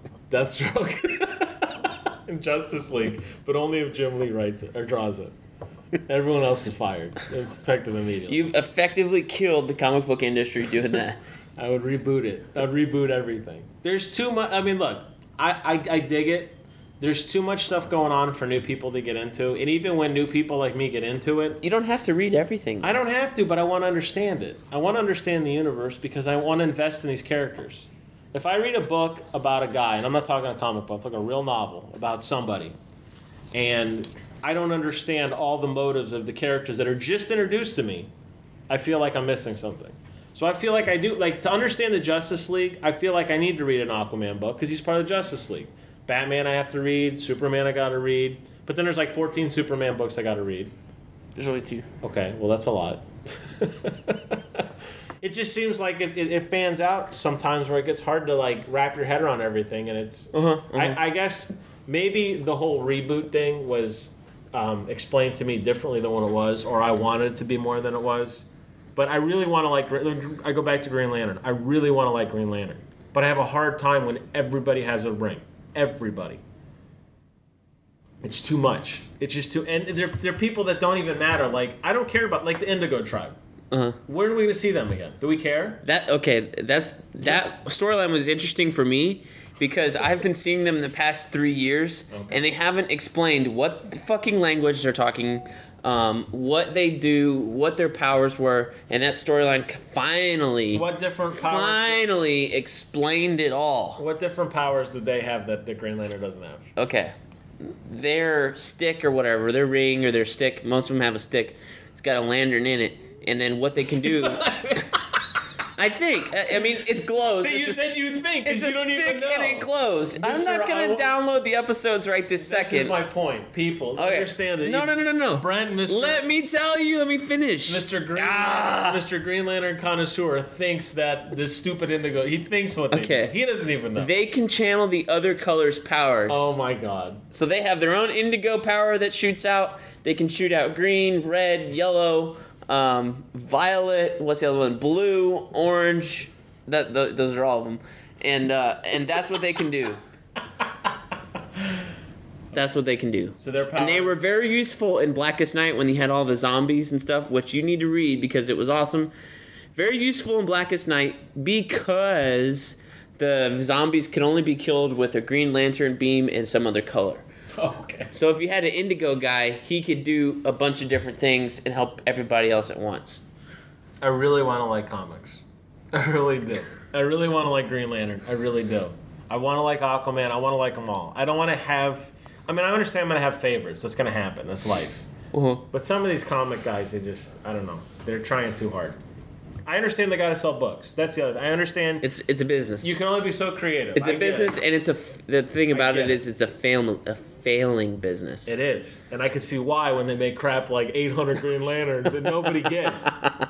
S2: Deathstroke. And Justice League. But only if Jim Lee writes it or draws it. Everyone else is fired. Effective immediately.
S1: You've effectively killed the comic book industry doing that.
S2: I would reboot it. I'd reboot everything. There's too much. I mean, look. I dig it. There's too much stuff going on for new people to get into. And even when new people like me get into it...
S1: You don't have to read everything.
S2: I don't have to, but I want to understand it. I want to understand the universe because I want to invest in these characters. If I read a book about a guy, and I'm not talking a comic book, I'm talking a real novel about somebody, and I don't understand all the motives of the characters that are just introduced to me, I feel like I'm missing something. So I feel like I do... Like, to understand the Justice League, I feel like I need to read an Aquaman book because he's part of the Justice League. Batman I have to read, Superman I gotta read, but then there's like 14 Superman books I gotta read.
S1: There's only 2.
S2: Okay, well that's a lot. It just seems like it fans out sometimes where it gets hard to like wrap your head around everything, and it's... I guess maybe the whole reboot thing was explained to me differently than what it was, or I wanted it to be more than it was. But I really want to like... I go back to Green Lantern. I really want to like Green Lantern. But I have a hard time when everybody has a ring. Everybody. It's too much. It's just too... And they're people that don't even matter. Like, I don't care about, like, the Indigo Tribe.
S1: Uh-huh.
S2: Where are we going to see them again? Do we care?
S1: That storyline was interesting for me because I've been seeing them the past 3 years, and they haven't explained what fucking language they're talking, what they do, what their powers were, and that storyline finally...
S2: What different powers...
S1: Finally explained it all.
S2: What different powers did they have that the Green Lantern doesn't have?
S1: Okay. Their stick or whatever, their ring or their stick, most of them have a stick. It's got a lantern in it. And then what they can do... I think. I mean, it glows.
S2: See, you said you think, because you don't even know.
S1: And it glows. I'm not going to download the episodes right this second.
S2: This is my point. People, understand it.
S1: No.
S2: Brent, Mr.
S1: Let me tell you. Let me finish.
S2: Mr. Green Lantern connoisseur thinks that this stupid Indigo... He thinks what they do. He doesn't even know.
S1: They can channel the other colors' powers.
S2: Oh, my God.
S1: So they have their own Indigo power that shoots out. They can shoot out green, red, yellow... violet, what's the other one? Blue, orange. Those are all of them, and that's what they can do. That's what they can do.
S2: So their powers.
S1: And they were very useful in Blackest Night when he had all the zombies and stuff, which you need to read because it was awesome. Very useful in Blackest Night because The zombies can only be killed with a Green Lantern beam and some other color.
S2: Oh, okay.
S1: So if you had an indigo guy, he could do a bunch of different things and help everybody else at once.
S2: I really want to like comics. I really do. I really want to like Green Lantern. I really do. I want to like Aquaman. I want to like them all. I don't want to have... I mean, I understand I'm going to have favorites. That's going to happen. That's life.
S1: Uh-huh.
S2: But some of these comic guys, they just... I don't know. They're trying too hard. I understand they got to sell books. That's the other... I understand...
S1: It's a business.
S2: You can only be so creative.
S1: It's a business, and the thing about it is it's a failing business.
S2: It is. And I can see why when they make crap like 800 Green Lanterns that nobody gets.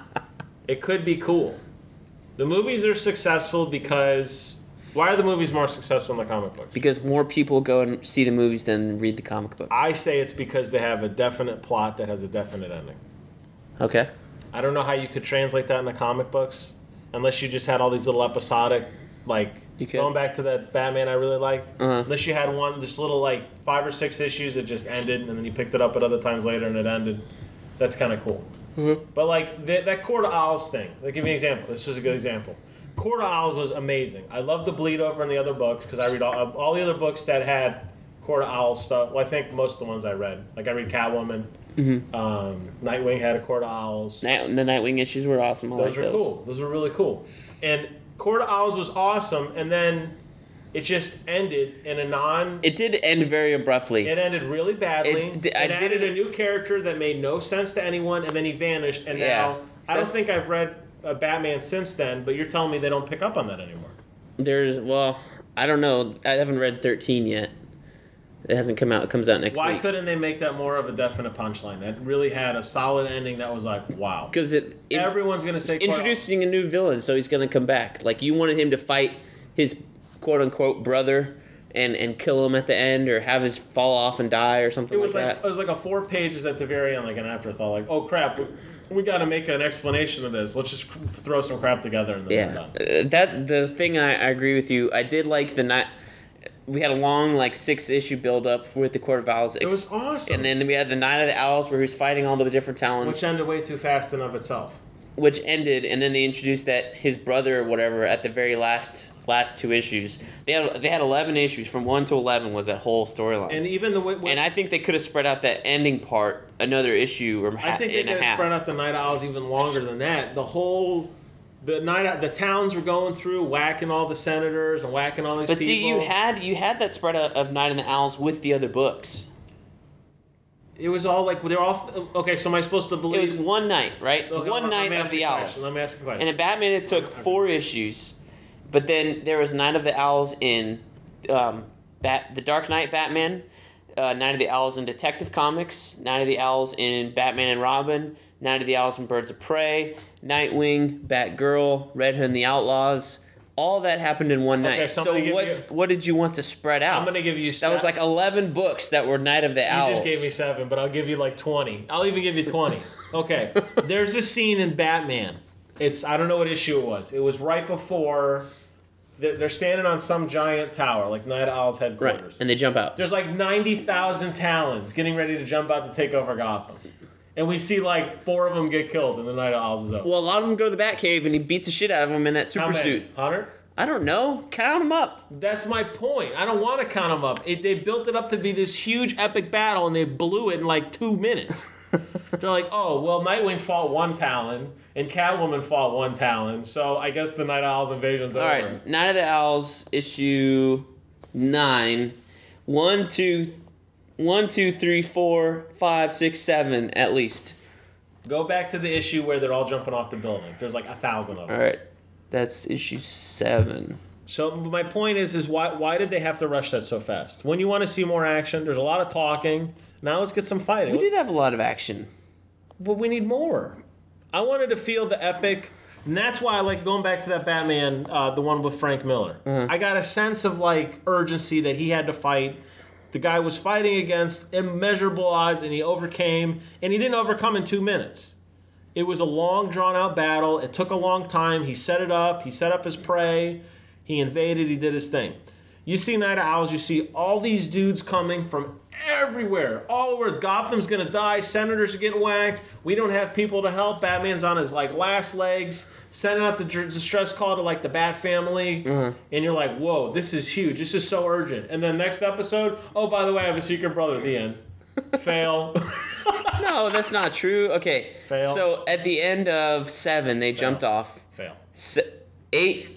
S2: It could be cool. The movies are successful because... Why are the movies more successful than the comic books?
S1: Because more people go and see the movies than read the comic book.
S2: I say it's because they have a definite plot that has a definite ending.
S1: Okay.
S2: I don't know how you could translate that into comic books unless you just had all these little episodic, like, going back to that Batman I really liked. Unless you had one, just little, like, 5 or 6 issues that just ended, and then you picked it up at other times later and it ended. That's kind of cool. Mm-hmm. But, like, that Court of Owls thing, I'll give you an example. This is a good example. Court of Owls was amazing. I love the bleed over in the other books because I read all the other books that had Court of Owls stuff. Well, I think most of the ones I read. Like, I read Catwoman. Mm-hmm. Nightwing had a Court of Owls.
S1: The Nightwing issues were awesome.
S2: Those were cool. Those were really cool. And Court of Owls was awesome, and then it just ended in a non...
S1: It did end very abruptly.
S2: It ended really badly. It added a new character that made no sense to anyone, and then he vanished, and now... I don't think I've read a Batman since then, but you're telling me they don't pick up on that anymore.
S1: Well, I don't know. I haven't read 13 yet. It hasn't come out. It comes out next week.
S2: Why couldn't they make that more of a definite punchline that really had a solid ending that was like, wow?
S1: Because
S2: everyone's going to say...
S1: introducing a new villain, so he's going to come back. Like, you wanted him to fight his quote-unquote brother and kill him at the end, or have his fall off and die or something like that.
S2: It was like a 4 pages at the very end, like an afterthought. Like, oh, crap, we got to make an explanation of this. Let's just throw some crap together and then we're done.
S1: The thing I agree with you. I did like the night. We had a long, like, 6-issue build-up with the Court of Owls.
S2: It was awesome.
S1: And then we had the Night of the Owls where he was fighting all the different talents.
S2: Which ended way too fast in of itself.
S1: Which ended, and then they introduced that his brother or whatever at the very last 2 issues. They had 11 issues. From 1 to 11 was that whole storyline.
S2: And even
S1: and I think they could have spread out that ending part another issue or
S2: I think they could have spread out the Night Owls even longer than that. The towns were going through, whacking all the senators and whacking all these people.
S1: But see, you had that spread out of Night of the Owls with the other books.
S2: It was all like they're all okay. So am I supposed to believe
S1: it was one night, right?
S2: Okay,
S1: one night of the Owls.
S2: Let me ask a question.
S1: And in Batman, it took 4 issues, but then there was Night of the Owls in the Dark Knight Batman, Night of the Owls in Detective Comics, Night of the Owls in Batman and Robin, Night of the Owls in Birds of Prey, Nightwing, Batgirl, Red Hood and the Outlaws. All that happened in one night. So what did you want to spread out?
S2: I'm going to give you 7.
S1: That was like 11 books that were Night of the Owls.
S2: You just gave me 7, but I'll give you like 20. I'll even give you 20. Okay. There's a scene in Batman. I don't know what issue it was. It was right before they're standing on some giant tower, like Night of Owls headquarters.
S1: Right. And they jump out.
S2: There's like 90,000 Talons getting ready to jump out to take over Gotham. And we see like 4 of them get killed and the Night of Owls is over.
S1: Well, a lot of them go to the Batcave and he beats the shit out of them in that super suit.
S2: 100?
S1: I don't know. Count them up.
S2: That's my point. I don't want to count them up. They built it up to be this huge epic battle and they blew it in like 2 minutes. They're like, oh, well, Nightwing fought 1 Talon and Catwoman fought 1 Talon, so I guess the Night Owls invasion's over.
S1: All right, Night of the Owls, issue 9. 1, 2, 3, 4, 5, 6, 7, at least.
S2: Go back to the issue where they're all jumping off the building. There's like 1,000 of them.
S1: All right, that's issue 7.
S2: So my point is why did they have to rush that so fast? When you want to see more action, there's a lot of talking. Now let's get some fighting.
S1: We did have a lot of action.
S2: But we need more. I wanted to feel the epic, and that's why I like going back to that Batman, the one with Frank Miller. Mm-hmm. I got a sense of like urgency that he had to fight. The guy was fighting against immeasurable odds, and he overcame, and he didn't overcome in 2 minutes. It was a long, drawn-out battle. It took a long time. He set it up. He set up his prey. He invaded. He did his thing. You see Night of Owls, you see all these dudes coming from everywhere. All over. Gotham's gonna die. Senators are getting whacked. We don't have people to help. Batman's on his like last legs, sending out the distress call to like the Bat family, and you're like, whoa, this is huge. This is so urgent. And then next episode, oh, by the way, I have a secret brother. The end. Fail.
S1: No, that's not true. Okay.
S2: Fail.
S1: So at the end of 7, they jumped off.
S2: Fail.
S1: 8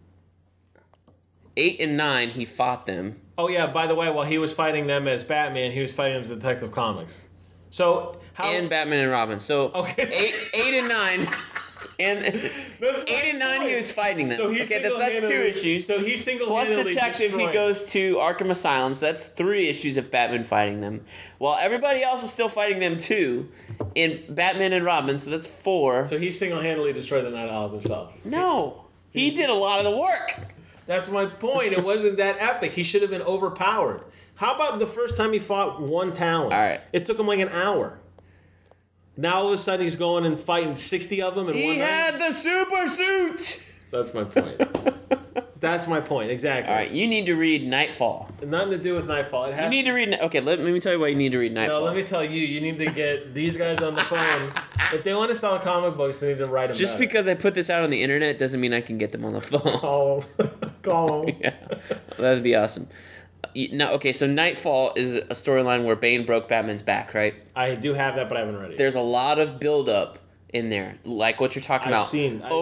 S1: and 9, he fought them.
S2: Oh yeah, by the way, while he was fighting them as Batman, he was fighting them as Detective Comics. So how?
S1: And Batman and Robin. So
S2: Okay.
S1: 8 and 9. And 8 and 9, he was fighting them.
S2: So he
S1: okay, that's 2 issues.
S2: So he
S1: Plus
S2: single-handedly
S1: Detective, he
S2: destroyed.
S1: goes to Arkham Asylum. So that's 3 issues of Batman fighting them. While everybody else is still fighting them too in Batman and Robin. So that's 4.
S2: So he single-handedly destroyed the Night Owls himself.
S1: No. He did a lot of the work.
S2: That's my point. It wasn't that epic. He should have been overpowered. How about the first time he fought one Talon?
S1: All right.
S2: It took him like an hour. Now all of a sudden he's going and fighting 60 of them in one night.
S1: He had the super suit.
S2: That's my point. That's my point. Exactly.
S1: All right, you need to read Nightfall.
S2: Nothing to do with Nightfall. It has
S1: You need to read. Okay, let me tell you why you need to read Nightfall.
S2: No, let me tell you. You need to get these guys on the phone. If they want to sell comic books, they need to write them.
S1: Just because I put this out on the internet doesn't mean I can get them on the phone.
S2: Call them.
S1: Yeah, that'd be awesome. No, okay, so Nightfall is a storyline where Bane broke Batman's back, right?
S2: I do have that, but I haven't read it.
S1: There's a lot of build-up in there, like what you're talking about.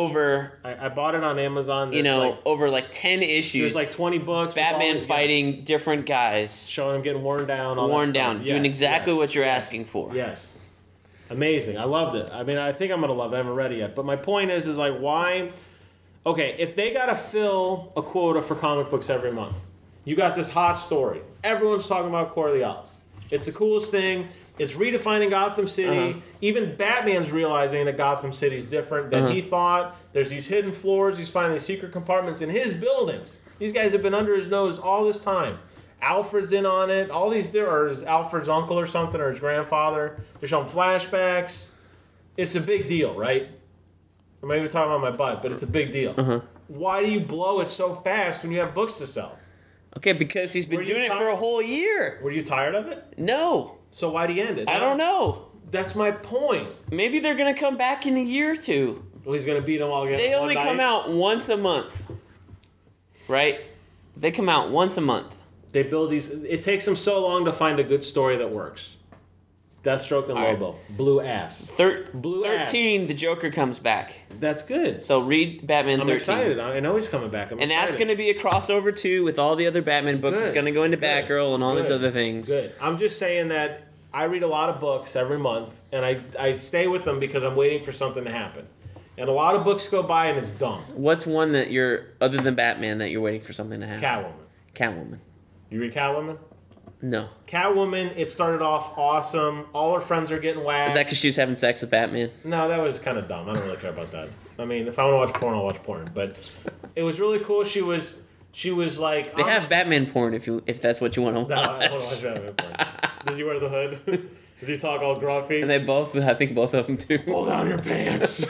S2: I bought it on Amazon.
S1: You
S2: There's
S1: know, over like 10 issues.
S2: There's like 20 books.
S1: Batman fighting different guys.
S2: Showing him getting worn down.
S1: Doing exactly what you're asking for.
S2: Yes. Amazing. I loved it. I mean, I think I'm going to love it. I haven't read it yet. But my point is like, why? Okay, if they got to fill a quota for comic books every month, you got this hot story. Everyone's talking about Court of the Owls. It's the coolest thing. It's redefining Gotham City. Even Batman's realizing that Gotham City's different than he thought. There's these hidden floors. He's finding secret compartments in his buildings. These guys have been under his nose all this time. Alfred's in on it. All these there are Alfred's uncle or something, or his grandfather. They're showing flashbacks. It's a big deal, right? I'm not even talking about my butt, but it's a big deal. Why do you blow it so fast when you have books to sell?
S1: Okay, because he's been doing it for a whole year.
S2: Were you tired of it?
S1: No.
S2: So why'd he end it?
S1: I don't know.
S2: That's my point.
S1: Maybe they're going to come back in a year or two.
S2: Well, he's going to beat them all again.
S1: They only come out once a month. Right? They come out once a month.
S2: They build these. It takes them so long to find a good story that works. Deathstroke and Lobo. Right. Blue ass.
S1: 13, the Joker comes back.
S2: That's good.
S1: So read Batman 13.
S2: I'm excited. I know he's coming back.
S1: And that's going to be a crossover, too, with all the other Batman books. Good. It's going to go into Batgirl and all these other things.
S2: Good. I'm just saying that I read a lot of books every month, and I stay with them because I'm waiting for something to happen. And a lot of books go by, and it's dumb.
S1: What's one that you're, other than Batman, that you're waiting for something to happen? Catwoman.
S2: You read Catwoman?
S1: No.
S2: Catwoman, it started off awesome. All her friends are getting whacked.
S1: Is that because she was having sex with Batman?
S2: No, that was kind of dumb. I don't really care about that. I mean, if I want to watch porn, I'll watch porn. But it was really cool. She was like...
S1: They have Batman porn if that's what you want to watch.
S2: No, I want to watch Batman porn. Does he wear the hood? Does he talk all grumpy?
S1: And I think both of them do.
S2: Pull down your pants.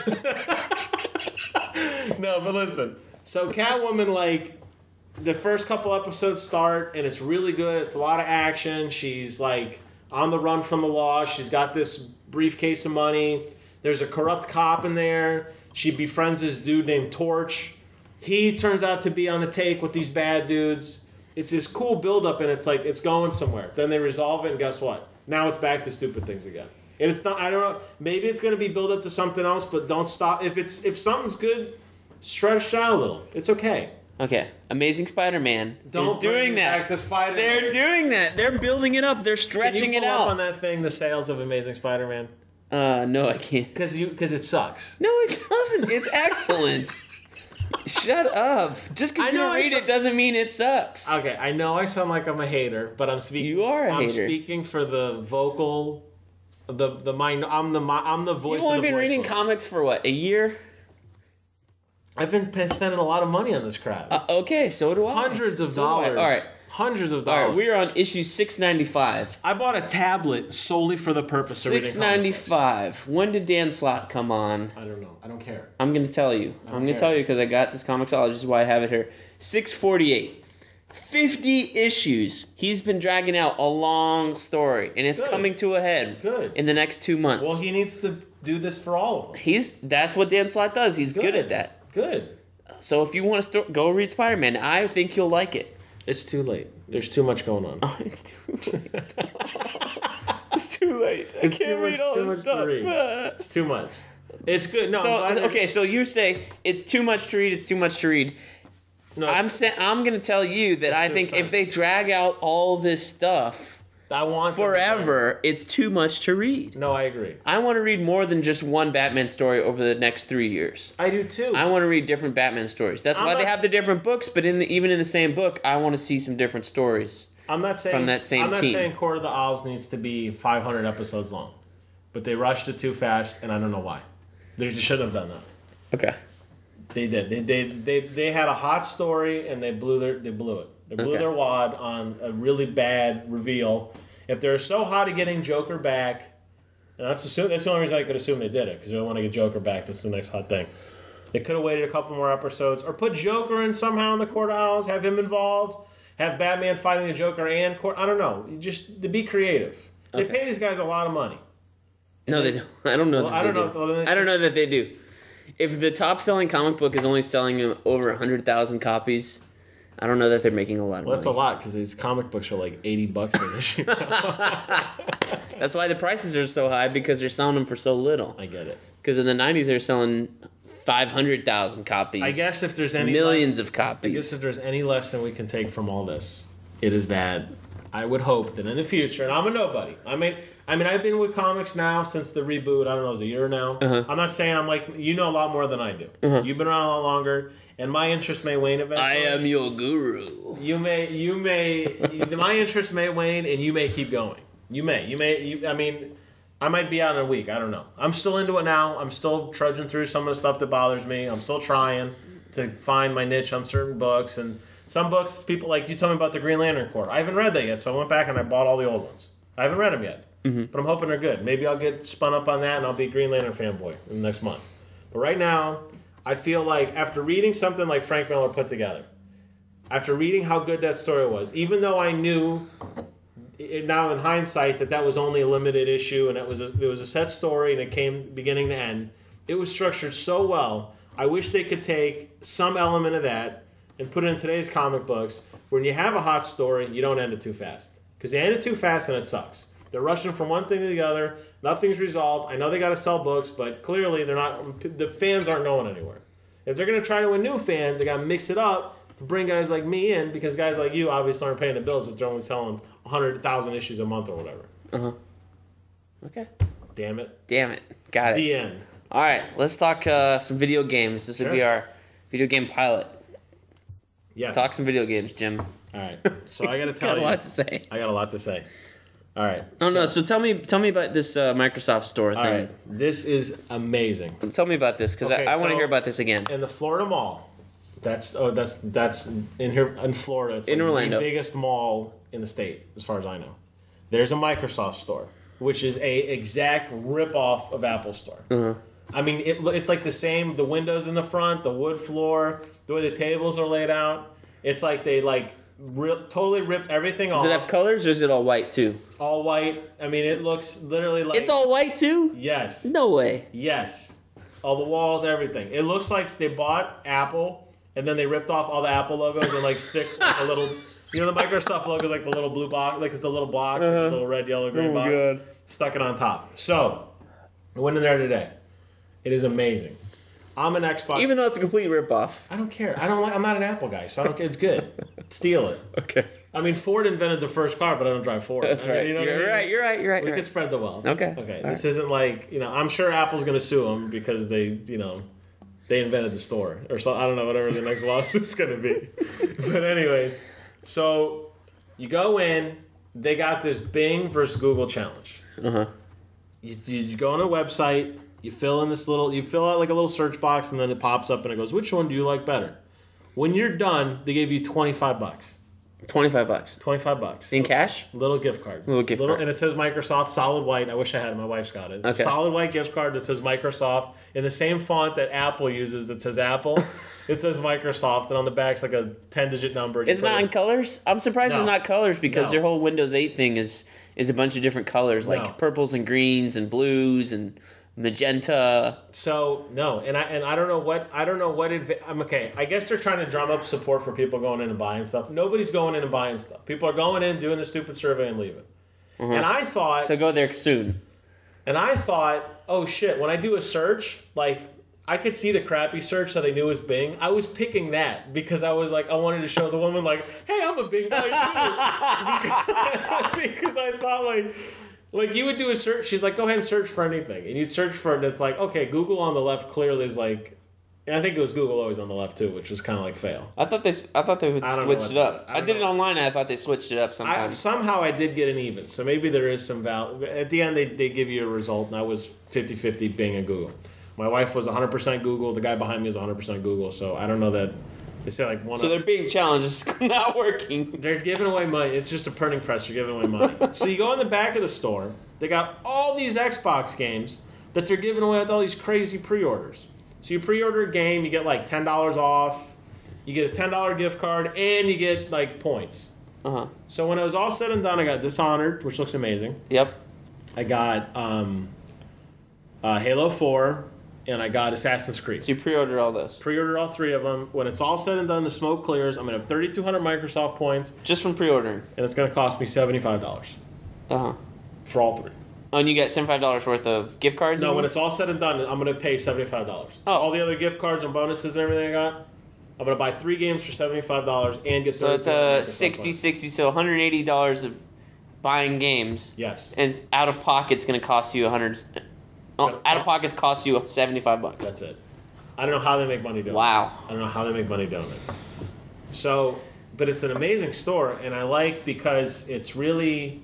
S2: No, but listen. So Catwoman, like... The first couple episodes start, and it's really good. It's a lot of action. She's, like, on the run from the law. She's got this briefcase of money. There's a corrupt cop in there. She befriends this dude named Torch. He turns out to be on the take with these bad dudes. It's this cool build-up, and it's like, it's going somewhere. Then they resolve it, and guess what? Now it's back to stupid things again. And it's not, I don't know, maybe it's going to be build up to something else, but don't stop. If something's good, stretch it out a little. It's okay.
S1: Okay, Amazing Spider-Man is doing that.
S2: Back to Spider-Man.
S1: They're doing that. They're building it up. They're stretching it out.
S2: Can you pull up on that thing, the sales of Amazing Spider-Man?
S1: No, I can't.
S2: Because it sucks.
S1: No, it doesn't. It's excellent. Shut up. Just because you read it doesn't mean it sucks.
S2: Okay, I know I sound like I'm a hater, but I'm speaking.
S1: You are a hater.
S2: I'm speaking for the vocal, the mind. I'm the voice.
S1: You've only been reading comics for what, a year?
S2: I've been spending a lot of money on this crap.
S1: Okay, so do I.
S2: Hundreds of dollars.
S1: All right.
S2: Hundreds of dollars.
S1: All right, we're on issue 695.
S2: I bought a tablet solely for the purpose of reading comics.
S1: 695. When did Dan Slott come on?
S2: I don't know. I don't care.
S1: I'm going to tell you. I'm going to tell you because I got this Comixology. This is why I have it here. 648. 50 issues. He's been dragging out a long story, and it's
S2: Good.
S1: coming to a head
S2: Good.
S1: in the next 2 months.
S2: Well, he needs to do this for all of them.
S1: That's what Dan Slott does. He's good at that.
S2: Good.
S1: So if you want to go read Spider-Man, I think you'll like it.
S2: It's too late. There's too much going on.
S1: Oh, it's too late. It's too late. I can't read all this stuff.
S2: It's too much. It's good. No.
S1: So you say it's too much to read. It's too much to read.
S2: No,
S1: I'm going to tell you that I think if they drag out all this stuff
S2: I want
S1: forever, it's too much to read.
S2: No, I agree.
S1: I want to read more than just one Batman story over the next 3 years.
S2: I do too.
S1: I want to read different Batman stories. That's why they have the different books. But even in the same book, I want to see some different stories.
S2: I'm not saying
S1: from that same
S2: I'm not
S1: team.
S2: saying Court of the Owls needs to be 500 episodes long, but they rushed it too fast, and I don't know why. They just shouldn't have done that.
S1: Okay.
S2: They did. They had a hot story, and they blew it. They blew their wad on a really bad reveal. If they're so hot at getting Joker back, and that's the only reason I could assume they did it, because they want to get Joker back. That's the next hot thing. They could have waited a couple more episodes, or put Joker in somehow in the Court of Owls, have him involved, have Batman fighting the Joker and Court. I don't know. Just to be creative. They pay these guys a lot of money.
S1: No, they don't. I don't know.
S2: Well,
S1: I don't know that they do. If the top-selling comic book is only selling over 100,000 copies, I don't know that they're making a lot of money.
S2: That's a lot, because these comic books are like $80 an issue.
S1: That's why the prices are so high, because they're selling them for so little.
S2: I get it.
S1: Because in the 90s, they were selling 500,000 copies.
S2: I guess if there's any
S1: millions of copies.
S2: I guess if there's any lesson we can take from all this, it is that I would hope that in the future, and I'm a nobody. I mean, I've been with comics now since the reboot. I don't know, it was a year now. I'm not saying I'm like, you know a lot more than I do. You've been around a lot longer, and my interest may wane eventually.
S1: I am your guru.
S2: My interest may wane, and you may keep going. I might be out in a week. I don't know. I'm still into it now. I'm still trudging through some of the stuff that bothers me. I'm still trying to find my niche on certain books, and some books, people like, you tell me about the Green Lantern Corps. I haven't read that yet, so I went back and I bought all the old ones. I haven't read them yet, but I'm hoping they're good. Maybe I'll get spun up on that and I'll be a Green Lantern fanboy in the next month. But right now, I feel like after reading something like Frank Miller put together, after reading how good that story was, even though I knew now in hindsight that was only a limited issue and it was a set story and it came beginning to end, it was structured so well. I wish they could take some element of that and put it in today's comic books. When you have a hot story, you don't end it too fast. Because they end it too fast and it sucks. They're rushing from one thing to the other. Nothing's resolved. I know they got to sell books, but clearly they're not. The fans aren't going anywhere. If they're going to try to win new fans, they got to mix it up to bring guys like me in, because guys like you obviously aren't paying the bills if they're only selling 100,000 issues a month or whatever.
S1: Okay.
S2: Damn it.
S1: Got it.
S2: The end.
S1: All right, let's talk some video games. This would be our video game pilot.
S2: Yes.
S1: Talk some video games, Jim.
S2: All right. So I got to tell you.
S1: I got a lot to say.
S2: All right.
S1: So tell me about this Microsoft Store thing.
S2: All right. This is amazing.
S1: Tell me about this, because I want to hear about this again.
S2: In the Florida Mall, that's in here in Florida. It's
S1: in Orlando,
S2: the biggest mall in the state, as far as I know. There's a Microsoft Store, which is a exact rip-off of Apple Store. I mean, it's like the same. The windows in the front, the wood floor, the way the tables are laid out. It's like they totally ripped everything off.
S1: Does it have colors, or is it all white too?
S2: All white. I mean, it looks literally like...
S1: It's all white too?
S2: Yes.
S1: No way.
S2: Yes. All the walls, everything. It looks like they bought Apple, and then they ripped off all the Apple logos and stick a little... You know, the Microsoft logo is like the little blue box, like it's a little box, like a little red, yellow, green box. God. Stuck it on top. So, I went in there today. It is amazing. I'm an Xbox.
S1: Even though it's a complete ripoff.
S2: I don't care. I'm not an Apple guy, so I don't care. It's good. Steal it.
S1: Okay.
S2: I mean, Ford invented the first car, but I don't drive Ford.
S1: That's right.
S2: You know
S1: You're right.
S2: We could spread the wealth.
S1: Okay.
S2: This isn't like, I'm sure Apple's going to sue them because they invented the store. Or so, I don't know, whatever the next lawsuit's going to be. But anyways, so you go in, they got this Bing versus Google challenge. You go on a website, you fill out like a little search box, and then it pops up and it goes, which one do you like better? When you're done, they give you $25.
S1: $25.
S2: $25
S1: In cash?
S2: Little gift card.
S1: Little gift card.
S2: And it says Microsoft, solid white. I wish I had it. My wife's got it. It's a solid white gift card that says Microsoft in the same font that Apple uses that says Apple. It says Microsoft, and on the back's like a 10-digit number.
S1: It's not in colors? I'm surprised it's not colors because their whole Windows 8 thing is a bunch of different colors, like purples and greens and blues and magenta.
S2: So no, and I don't know what I'm okay. I guess they're trying to drum up support for people going in and buying stuff. Nobody's going in and buying stuff. People are going in, doing the stupid survey, and leaving. Mm-hmm. And I thought
S1: so. Go there soon.
S2: And I thought, oh shit! When I do a search, like I could see the crappy search that I knew was Bing. I was picking that because I was like, I wanted to show the woman like, hey, I'm a Bing guy too, because I thought like you would do a search. She's like, go ahead and search for anything. And you'd search for it, and it's like, okay, Google on the left clearly is like, and I think it was Google always on the left too, which was kind of like fail.
S1: I thought they would switch it up. I did it online, and I thought they switched it up sometimes.
S2: Somehow I did get an even, so maybe there is some value. At the end, they give you a result, and I was 50-50 Bing and Google. My wife was 100% Google. The guy behind me was 100% Google, so I don't know that. They say like one.
S1: So they're being challenged. It's not working.
S2: They're giving away money. It's just a printing press. They're giving away money. So you go in the back of the store. They got all these Xbox games that they're giving away with all these crazy pre-orders. So you pre-order a game, you get like $10 off. You get a $10 gift card, and you get like points.
S1: Uh-huh.
S2: So when it was all said and done, I got Dishonored, which looks amazing.
S1: Yep.
S2: I got Halo 4. And I got Assassin's Creed.
S1: So you pre-ordered all those?
S2: Pre-ordered all three of them. When it's all said and done, the smoke clears. I'm going to have 3,200 Microsoft points.
S1: Just from pre-ordering?
S2: And it's going to cost me $75.
S1: Uh-huh.
S2: For all three.
S1: Oh, and you get $75 worth of gift cards?
S2: No, when it's all said and done, I'm going to pay $75. Oh. All the other gift cards and bonuses and everything I got, I'm going to buy 3 games for $75 and get
S1: So it's a 60, so $180 of buying games.
S2: Yes.
S1: And out of pocket, it's going to cost you $100. Oh, out of pocket costs you $75.
S2: That's it. I don't know how they make money doing it.
S1: Wow.
S2: I don't know how they make money doing it. So, but it's an amazing store, and I like because it's really,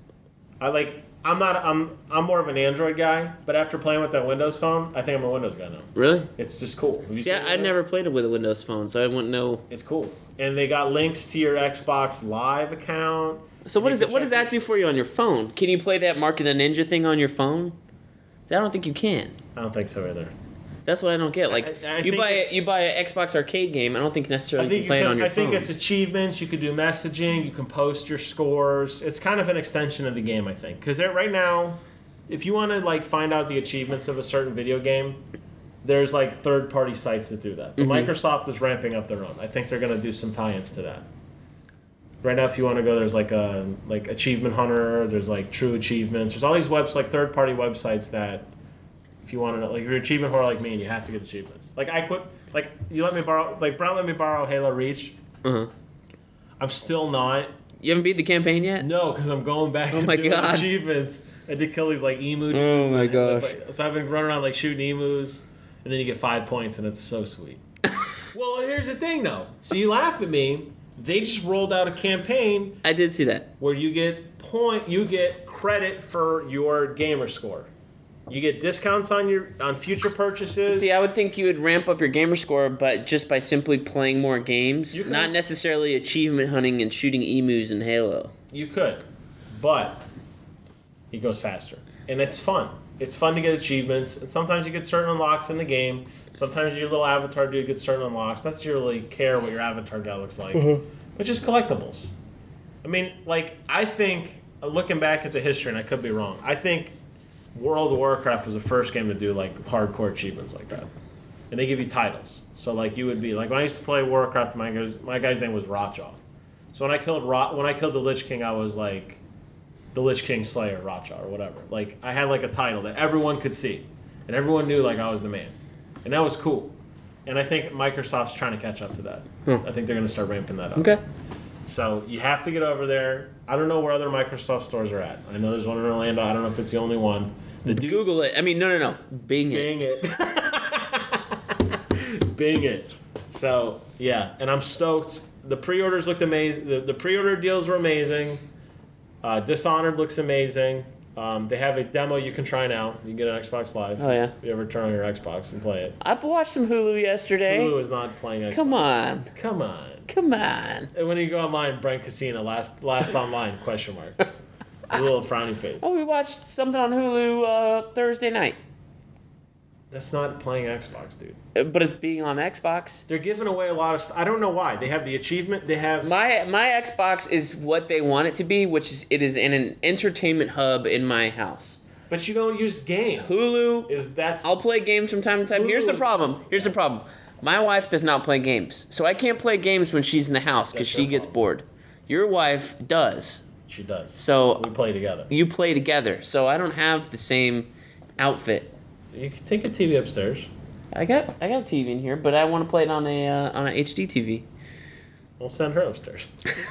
S2: I'm more of an Android guy, but after playing with that Windows phone, I think I'm a Windows guy now.
S1: Really?
S2: It's just cool.
S1: See, I never played it with a Windows phone, so I wouldn't know.
S2: It's cool. And they got links to your Xbox Live account.
S1: So what does that do for you on your phone? Can you play that Mark of the Ninja thing on your phone? I don't think you can.
S2: I don't think so either.
S1: That's what I don't get. Like you buy an Xbox arcade game, I don't think necessarily you can play it on your phone.
S2: I think it's achievements. You could do messaging. You can post your scores. It's kind of an extension of the game, I think. Because right now, if you want to find out the achievements of a certain video game, there's third-party sites that do that. But Microsoft is ramping up their own. I think they're going to do some tie-ins to that. Right now, if you want to go, there's Achievement Hunter. There's True Achievements. There's all these third-party websites that, if you want to know, if you're an achievement whore like me, and you have to get achievements. You let me borrow, Brown let me borrow Halo Reach.
S1: Uh-huh.
S2: I'm still not.
S1: You haven't beat the campaign yet?
S2: No, because I'm going back to doing achievements. I did kill these emu dudes.
S1: Oh my gosh!
S2: So I've been running around shooting emus, and then you get 5 points, and it's so sweet. Well, here's the thing, though. So you laugh at me. They just rolled out a campaign.
S1: I did see that.
S2: Where you get credit for your gamer score. You get discounts on future purchases.
S1: See, I would think you would ramp up your gamer score, but just by simply playing more games, not necessarily achievement hunting and shooting emus in Halo.
S2: You could, but it goes faster, and it's fun. It's fun to get achievements, and sometimes you get certain unlocks in the game. Sometimes your little avatar dude gets certain unlocks. That's you really care what your avatar guy looks like, but just collectibles. I mean, I think looking back at the history, and I could be wrong. I think World of Warcraft was the first game to do hardcore achievements like that, and they give you titles. So you would be when I used to play Warcraft, my guy's name was Rotjaw. So when I killed the Lich King, I was the Lich King Slayer, Rotjaw, or whatever. I had a title that everyone could see, and everyone knew I was the man, and that was cool. And I think Microsoft's trying to catch up to that. I think they're going to start ramping that up.
S1: Okay.
S2: So you have to get over there. I don't know where other Microsoft stores are at. I know there's one in Orlando. I don't know if it's the only one.
S1: Google it. I mean, no. Bing it.
S2: Bing it. So, yeah. And I'm stoked. The pre-orders looked amazing. The pre-order deals were amazing. Dishonored looks amazing. They have a demo you can try now. You can get an Xbox Live.
S1: Oh, yeah.
S2: If you ever turn on your Xbox and play it.
S1: I watched some Hulu yesterday.
S2: Hulu is not playing Xbox.
S1: Come on.
S2: Come on.
S1: Come on.
S2: And when you go online, Brent Casino, last online, question mark. A little frowny face.
S1: Oh, we watched something on Hulu Thursday night.
S2: That's not playing Xbox, dude.
S1: But it's being on Xbox.
S2: They're giving away a lot of I don't know why. They have the achievement. They have...
S1: My Xbox is what they want it to be, which is it is in an entertainment hub in my house.
S2: But you don't use games.
S1: Hulu I'll play games from time to time. Here's the problem. My wife does not play games. So I can't play games when she's in the house because she gets bored. Your wife does.
S2: She does.
S1: So
S2: we play together.
S1: You play together. So I don't have the same outfit.
S2: You can take a TV upstairs.
S1: I got a TV in here, but I want to play it on a HD TV.
S2: We'll send her upstairs.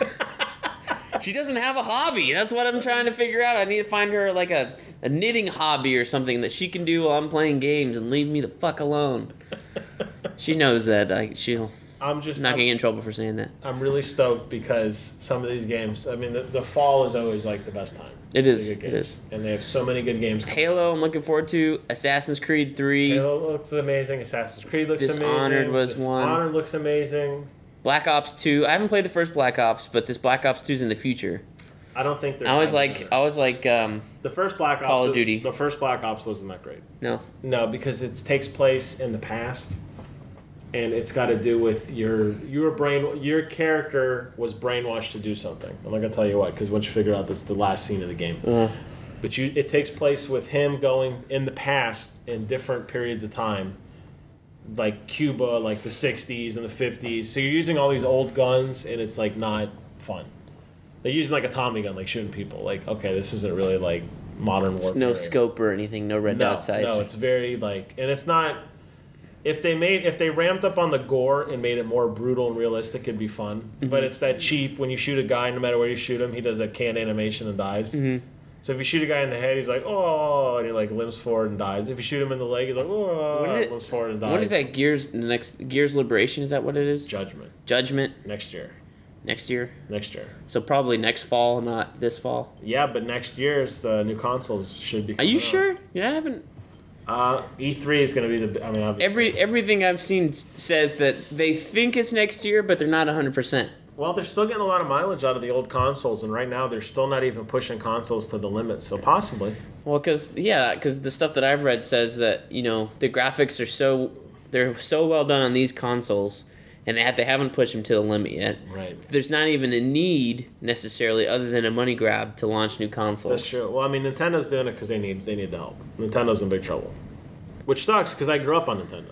S1: She doesn't have a hobby. That's what I'm trying to figure out. I need to find her like a knitting hobby or something that she can do while I'm playing games and leave me the fuck alone. She knows that. She'll. I'm not getting in trouble for saying that.
S2: I'm really stoked because some of these games. I mean, the fall is always like the best time.
S1: It is. It is.
S2: And they have so many good games.
S1: Halo, I'm looking forward to. Assassin's Creed 3.
S2: Halo looks amazing. Assassin's Creed looks amazing.
S1: Dishonored was one.
S2: Dishonored looks amazing.
S1: Black Ops 2. I haven't played the first Black Ops, but this Black Ops 2 is in the future.
S2: I don't think they're.
S1: I was like the
S2: first Black Ops.
S1: Call of Duty.
S2: The first Black Ops wasn't that great.
S1: No,
S2: because it takes place in the past, and it's got to do with your character was brainwashed to do something. I'm not gonna tell you what, because once you figure out that's the last scene of the game. But it takes place with him going in the past in different periods of time, like Cuba, like the 60s and the 50s. So you're using all these old guns, and it's like not fun. They're using like a Tommy gun, like shooting people. Like, okay, this isn't really like modern warfare.
S1: No scope or anything, no red dot sights.
S2: No, it's very like, and it's not. If they ramped up on the gore and made it more brutal and realistic, it'd be fun. Mm-hmm. But it's that cheap. When you shoot a guy, no matter where you shoot him, he does a canned animation and dies. Mm-hmm. So if you shoot a guy in the head, he's like, oh, and he like limps forward and dies. If you shoot him in the leg, he's like, oh, limps forward and dies.
S1: What is that? Gears Liberation? Is that what it is?
S2: Judgment. Next year.
S1: Next year?
S2: Next year.
S1: So probably next fall, not this fall?
S2: Yeah, but next year's new consoles should be.
S1: Are you sure? Yeah, I haven't.
S2: E3 is going to be I mean, obviously.
S1: Everything I've seen says that they think it's next year, but they're not 100%.
S2: Well, they're still getting a lot of mileage out of the old consoles, and right now they're still not even pushing consoles to the limit, so possibly.
S1: Well, because the stuff that I've read says that, the graphics are they're so well done on these consoles, and they haven't pushed them to the limit yet.
S2: Right.
S1: There's not even a need, necessarily, other than a money grab, to launch new consoles.
S2: That's true. Well, I mean, Nintendo's doing it because they need the help. Nintendo's in big trouble. Which sucks, because I grew up on Nintendo.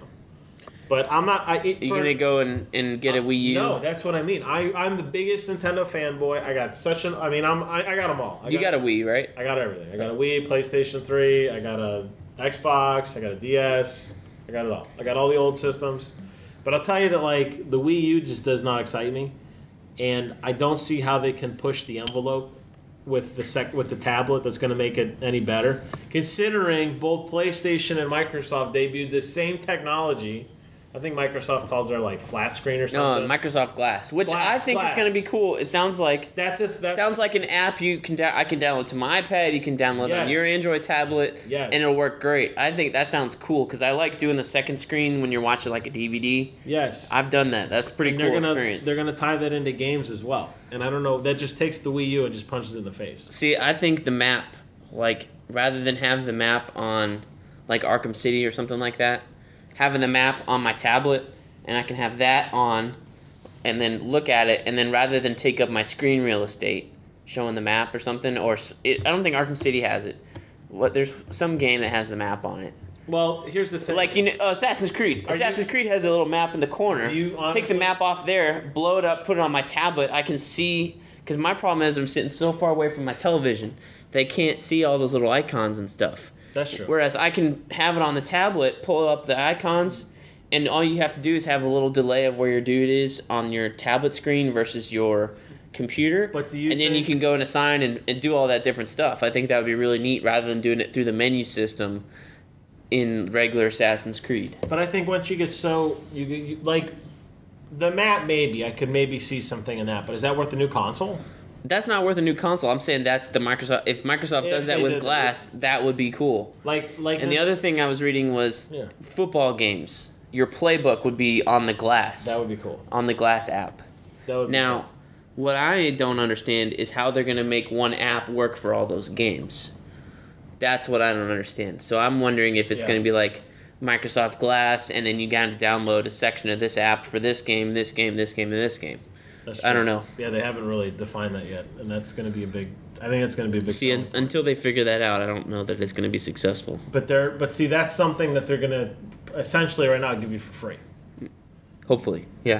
S2: But I'm not... You're
S1: going to go and get a Wii U?
S2: No, that's what I mean. I'm the biggest Nintendo fanboy. I got such an... I mean, I got them all.
S1: You got a Wii, right?
S2: I got everything. I got a Wii, PlayStation 3, I got a Xbox, I got a DS. I got it all. I got all the old systems. But I'll tell you that, like, the Wii U just does not excite me. And I don't see how they can push the envelope with the tablet that's going to make it any better. Considering both PlayStation and Microsoft debuted the same technology. I think Microsoft calls it like flat screen or something.
S1: No, Microsoft Glass, which I think is going to be cool. It sounds like sounds like an app I can download to my iPad. You can download on your Android tablet, and it'll work great. I think that sounds cool because I like doing the second screen when you're watching like a DVD.
S2: Yes,
S1: I've done that. That's a pretty cool experience.
S2: They're going to tie that into games as well, and I don't know. That just takes the Wii U and just punches it in the face.
S1: See, I think the map, like rather than have the map on like Arkham City or something like that. Having the map on my tablet, and I can have that on, and then look at it, and then rather than take up my screen real estate, showing the map or something, I don't think Arkham City has it. There's some game that has the map on it.
S2: Well, here's the thing.
S1: Like, Assassin's Creed. Assassin's Creed has a little map in the corner. Take the map off there, blow it up, put it on my tablet. I can see, because my problem is I'm sitting so far away from my television, they can't see all those little icons and stuff.
S2: That's true.
S1: Whereas I can have it on the tablet, pull up the icons, and all you have to do is have a little delay of where your dude is on your tablet screen versus your computer.
S2: But
S1: then you can go and assign and do all that different stuff. I think that would be really neat rather than doing it through the menu system in regular Assassin's Creed.
S2: But I think once you get you like the map, maybe I could maybe see something in that. But is that worth the new console?
S1: That's not worth a new console. I'm saying that's the Microsoft. If Microsoft does that with Glass, that would be cool. And the other thing I was reading was football games. Your playbook would be on the Glass.
S2: That would be cool.
S1: On the Glass app.
S2: That would be
S1: cool. What I don't understand is how they're going to make one app work for all those games. That's what I don't understand. So I'm wondering if it's going to be like Microsoft Glass, and then you got to download a section of this app for this game, this game, this game, and this game.
S2: I
S1: don't know.
S2: Yeah, they haven't really defined that yet, and that's going to be a big. I think it's going to be a big.
S1: See, until they figure that out, I don't know that it's going to be successful.
S2: But see, that's something that they're going to essentially right now give you for free.
S1: Hopefully, yeah.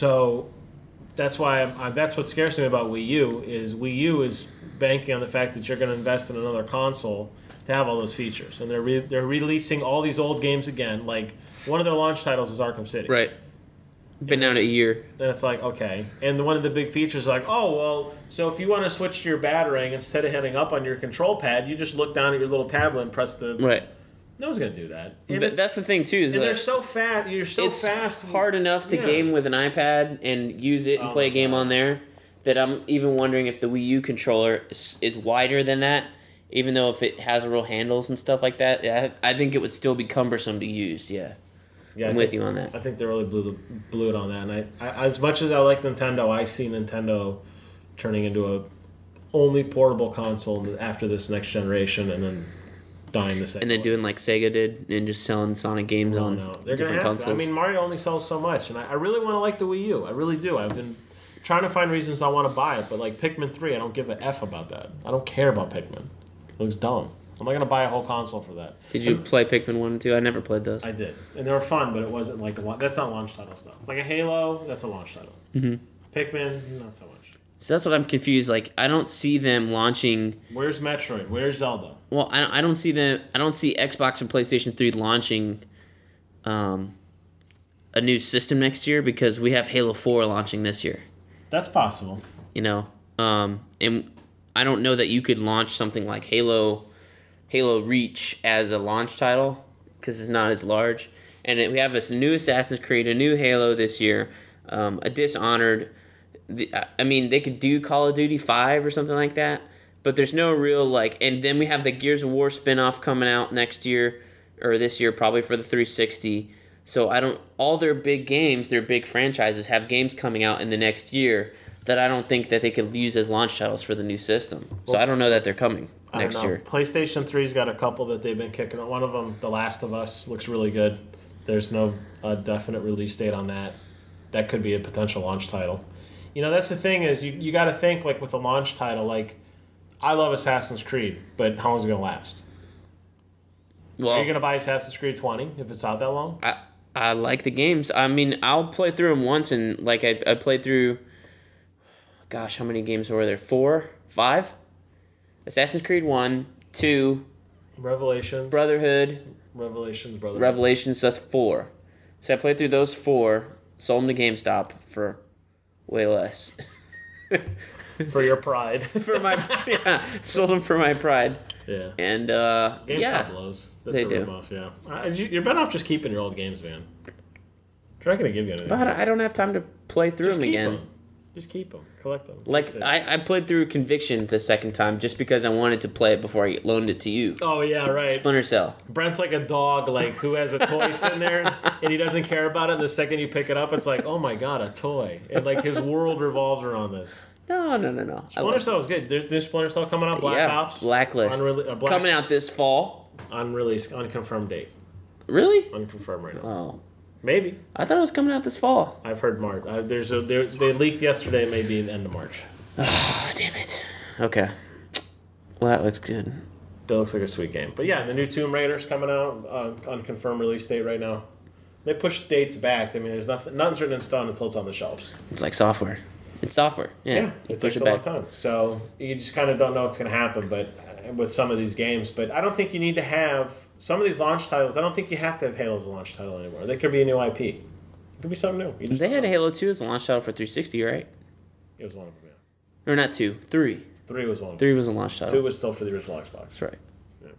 S2: So that's why that's what scares me about Wii U is Wii U is banking on the fact that you're going to invest in another console to have all those features, and they're releasing all these old games again. Like one of their launch titles is Arkham City,
S1: right? Been out a year.
S2: Then it's like, okay. And one of the big features is like, oh, well, so if you want to switch to your Batarang, instead of hitting up on your control pad, you just look down at your little tablet and press the...
S1: Right.
S2: No one's going to do that.
S1: And that's the thing, too. Is
S2: and they're so fast. You're so fast.
S1: It's hard enough to game with an iPad and use it and play a game on there that I'm even wondering if the Wii U controller is wider than that, even though if it has real handles and stuff like that. I think it would still be cumbersome to use, yeah. I'm with you on that.
S2: I think they really blew it on that. And I as much as I like Nintendo, I see Nintendo turning into a only portable console after this next generation, and then dying the same.
S1: And then doing like Sega did, and just selling Sonic games on different consoles.
S2: I mean, Mario only sells so much, and I really want to like the Wii U. I really do. I've been trying to find reasons I want to buy it, but like Pikmin 3, I don't give a F about that. I don't care about Pikmin. It looks dumb. I'm not going to buy a whole console for that.
S1: Did you play Pikmin 1 and 2? I never played those.
S2: I did. And they were fun, but it wasn't like that's not launch title stuff. Like a Halo, that's a launch title. Mm-hmm. Pikmin, not so much.
S1: So that's what I'm confused. Like, I don't see them launching...
S2: Where's Metroid? Where's Zelda?
S1: Well, I don't see them... I don't see Xbox and PlayStation 3 launching a new system next year because we have Halo 4 launching this year.
S2: That's possible.
S1: You know? And I don't know that you could launch something like Halo Reach as a launch title because it's not as large. And we have this new Assassin's Creed, a new Halo this year, a Dishonored. I mean, they could do Call of Duty 5 or something like that, but there's no real, like... And then we have the Gears of War spinoff coming out next year, or this year, probably for the 360. So all their big games, their big franchises, have games coming out in the next year that I don't think that they could use as launch titles for the new system. So I don't know that they're coming next year.
S2: PlayStation 3's got a couple that they've been kicking on. One of them, The Last of Us, looks really good. There's no definite release date on that. That could be a potential launch title. You know, that's the thing is you got to think like with a launch title. Like, I love Assassin's Creed, but how long is it going to last? Well, are you going to buy Assassin's Creed 20 if it's out that long?
S1: I like the games. I mean, I'll play through them once, and like I played through. Gosh, how many games were there? 4, 5. Assassin's Creed 1, 2,
S2: Revelations,
S1: Brotherhood,
S2: Revelations,
S1: that's 4. So I played through those 4, sold them to GameStop for way less.
S2: For your pride.
S1: Sold them for my pride.
S2: Yeah.
S1: And,
S2: GameStop blows. That's
S1: they
S2: do. Rip-off, yeah. You're better off just keeping your old games, man. They're not going to give you anything.
S1: But I don't have time to play through them again.
S2: Just keep them. Collect them.
S1: Like, I played through Conviction the second time just because I wanted to play it before I loaned it to you.
S2: Oh, yeah, right.
S1: Splinter Cell.
S2: Brent's like a dog, like, who has a toy sitting there, and he doesn't care about it, and the second you pick it up, it's like, oh my god, a toy. And, like, his world revolves around this.
S1: No.
S2: Splinter Cell is good. There's Splinter Cell coming out, Black Ops.
S1: Blacklist. Coming out this fall.
S2: Unreleased, unconfirmed date.
S1: Really?
S2: Unconfirmed right now.
S1: Oh.
S2: Maybe.
S1: I thought it was coming out this fall.
S2: I've heard March. They leaked yesterday, maybe the end of March.
S1: Oh, damn it. Okay. Well, that looks good.
S2: That looks like a sweet game. But yeah, the new Tomb Raider's coming out, unconfirmed release date right now. They push dates back. I mean, there's nothing's written in stone until it's on the shelves.
S1: It's like software. It's software. Yeah.
S2: It takes a long time. So you just kind of don't know what's going to happen, but with some of these games. But I don't think you need to have some of these launch titles. I don't think you have to have Halo as a launch title anymore. They could be a new IP. It could be something new.
S1: They had Halo 2 as a launch title for 360, right?
S2: It was one of them, yeah.
S1: Or not 2, 3.
S2: 3 was one of them.
S1: 3 was a launch title.
S2: 2 was still for the original Xbox.
S1: That's right.
S2: Yeah.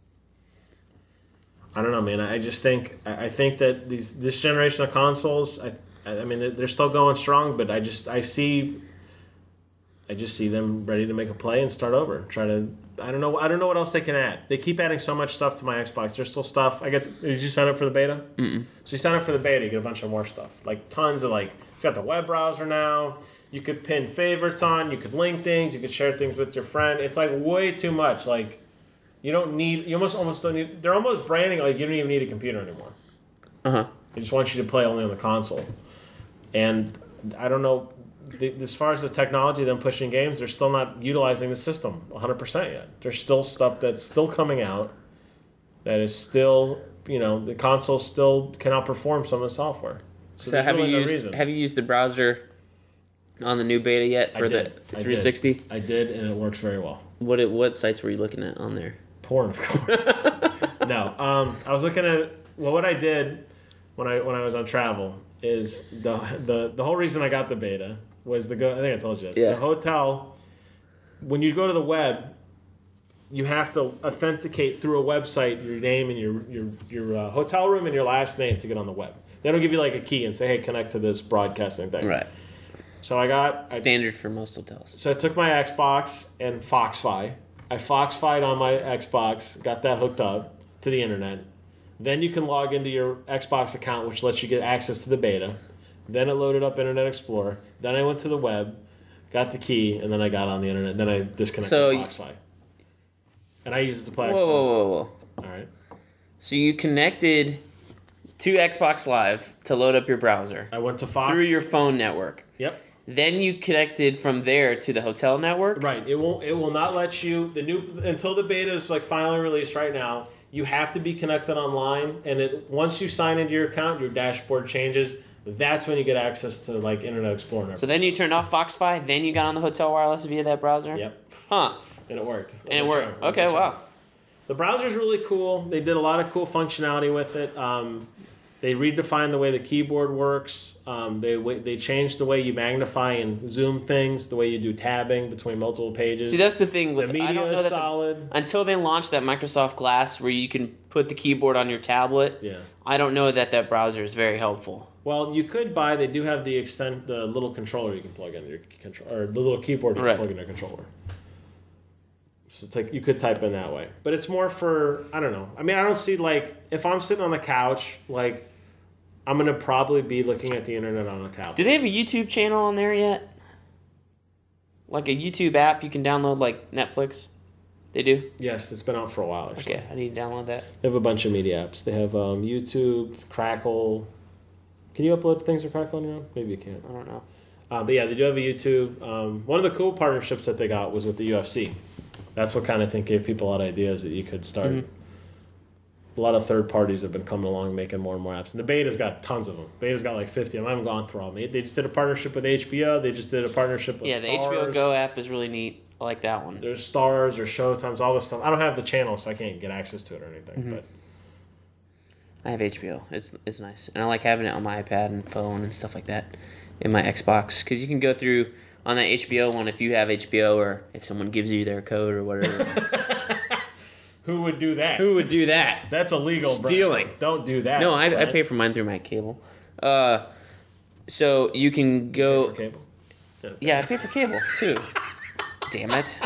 S2: I don't know, man. I just think I think that this generation of consoles, I mean, they're still going strong, but I see I just see them ready to make a play and start over. I don't know what else they can add. They keep adding so much stuff to my Xbox. There's still stuff. Did you sign up for the beta?
S1: Mm-mm.
S2: So you sign up for the beta, you get a bunch of more stuff. Like tons of it's got the web browser now. You could pin favorites on. You could link things. You could share things with your friend. It's like way too much. Like you almost don't need. They're almost branding like you don't even need a computer anymore. They just want you to play only on the console. And I don't know. As far as the technology, them pushing games, they're still not utilizing the system 100% yet. There's still stuff that's still coming out that is still, the console still can outperform some of the software.
S1: So have you used the browser on the new beta yet for the 360?
S2: I did, and it works very well.
S1: What sites were you looking at on there?
S2: Porn, of course. No, I was looking at what I did when I was on travel is the whole reason I got the beta was I think I told you this.
S1: Yeah.
S2: The hotel, when you go to the web, you have to authenticate through a website your name and your hotel room and your last name to get on the web. They don't give you like a key and say, hey, connect to this broadcasting thing.
S1: Right.
S2: So I got...
S1: Standard for most hotels.
S2: So I took my Xbox and Foxfi. I Foxfi'd on my Xbox, got that hooked up to the internet. Then you can log into your Xbox account, which lets you get access to the beta. Then it loaded up Internet Explorer. Then I went to the web, got the key, and then I got on the internet. Then I disconnected Foxfi. And I used it to play Xbox.
S1: Whoa.
S2: All right.
S1: So you connected to Xbox Live to load up your browser.
S2: I went to Fox.
S1: Through your phone network.
S2: Yep.
S1: Then you connected from there to the hotel network?
S2: Right. It will not let you... Until the beta is finally released right now, you have to be connected online. And once you sign into your account, your dashboard changes. That's when you get access to Internet Explorer.
S1: So then you turned off Foxfi, then you got on the hotel wireless via that browser?
S2: Yep.
S1: Huh.
S2: And it worked.
S1: Okay, wow.
S2: The browser's really cool. They did a lot of cool functionality with it. They redefined the way the keyboard works. They changed the way you magnify and zoom things, the way you do tabbing between multiple pages.
S1: See, that's the thing with
S2: the media
S1: I don't know
S2: is
S1: that
S2: solid.
S1: Until they launched that Microsoft Glass where you can put the keyboard on your tablet.
S2: Yeah.
S1: I don't know that browser is very helpful.
S2: Well, you could buy. They do have the little controller you can plug in your control, or the little keyboard you can plug in your controller. So you could type in that way, but it's more for I don't know. I mean, I don't see if I'm sitting on the couch, I'm gonna probably be looking at the internet on a tablet.
S1: Do they have a YouTube channel on there yet? Like a YouTube app you can download like Netflix? They do?
S2: Yes, it's been out for a while, actually.
S1: Okay, I need to download that.
S2: They have a bunch of media apps. They have YouTube, Crackle. Can you upload things to Crackle on your own? Maybe you can't.
S1: I don't know.
S2: But yeah, they do have a YouTube. One of the cool partnerships that they got was with the UFC. That's what kind of gave people a lot of ideas that you could start. Mm-hmm. A lot of third parties have been coming along making more and more apps. And the beta's got tons of them. Beta's got 50. I haven't gone through all of them. They just did a partnership with HBO. They just did a partnership with Starz.
S1: The HBO Go app is really neat. I like that one.
S2: There's Starz, there's Showtimes, all this stuff. I don't have the channel, so I can't get access to it or anything.
S1: Mm-hmm.
S2: But
S1: I have HBO. It's nice. And I like having it on my iPad and phone and stuff like that in my Xbox. Because you can go through on that HBO one if you have HBO or if someone gives you their code or whatever.
S2: Who would do that?
S1: Who would do that?
S2: That's illegal,
S1: Stealing.
S2: Brent. Don't do that.
S1: No, I pay for mine through my cable. So you can go...
S2: You pay for cable?
S1: Yeah, I pay for cable, too. Damn it.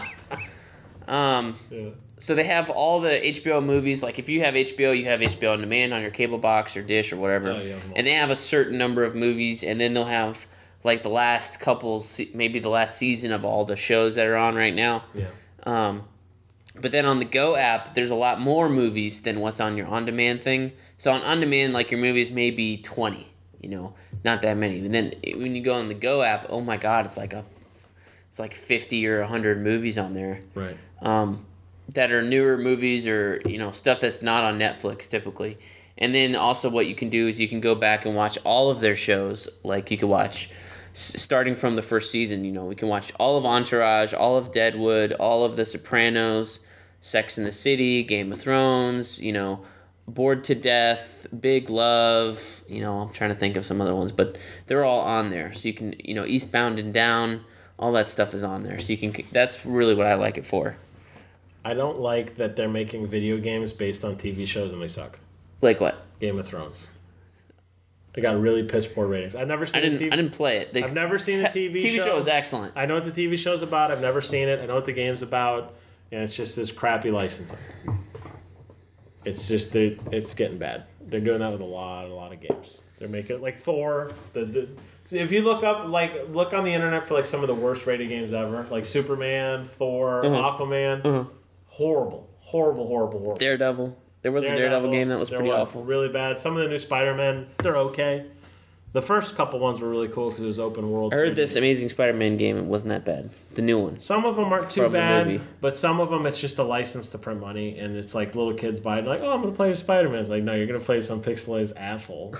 S1: So they have all the HBO movies. Like if you have HBO, you have HBO on demand on your cable box or dish or whatever.
S2: Oh, yeah,
S1: and they have a certain number of movies, and then they'll have the last couple, maybe the last season of all the shows that are on right now.
S2: Yeah.
S1: But then on the Go app, there's a lot more movies than what's on your on-demand thing. So on on-demand, your movies may be 20, not that many. And then when you go on the Go app, oh my God, it's like 50 or 100 movies on there.
S2: Right.
S1: That are newer movies or, stuff that's not on Netflix typically. And then also what you can do is you can go back and watch all of their shows. Like you can watch, starting from the first season, we can watch all of Entourage, all of Deadwood, all of The Sopranos, Sex and the City, Game of Thrones, Bored to Death, Big Love, I'm trying to think of some other ones, but they're all on there. So you can, Eastbound and Down, all that stuff is on there. So you can, that's really what I like it for.
S2: I don't like that they're making video games based on TV shows and they suck.
S1: Like what?
S2: Game of Thrones. It got really piss poor ratings. I've never seen
S1: I didn't play it.
S2: I've never seen the TV show.
S1: TV show is excellent.
S2: I know what the TV show's about. I've never seen it. I know what the game's about. And it's just this crappy licensing. It's just it's getting bad. They're doing that with a lot of games. They're making like Thor. So if you look on the internet for like some of the worst rated games ever, like Superman, Thor, Aquaman, horrible.
S1: Daredevil. There was a Daredevil game that was pretty awful.
S2: Really bad. Some of the new Spider-Man, they're okay. The first couple ones were really cool because it was open world.
S1: I heard this Amazing Spider-Man game. It wasn't that bad. The new one.
S2: Some of them aren't too bad, but some of them it's just a license to print money, and it's like little kids buy it like, oh, I'm going to play with Spider-Man. It's like, no, you're going to play some pixelated asshole.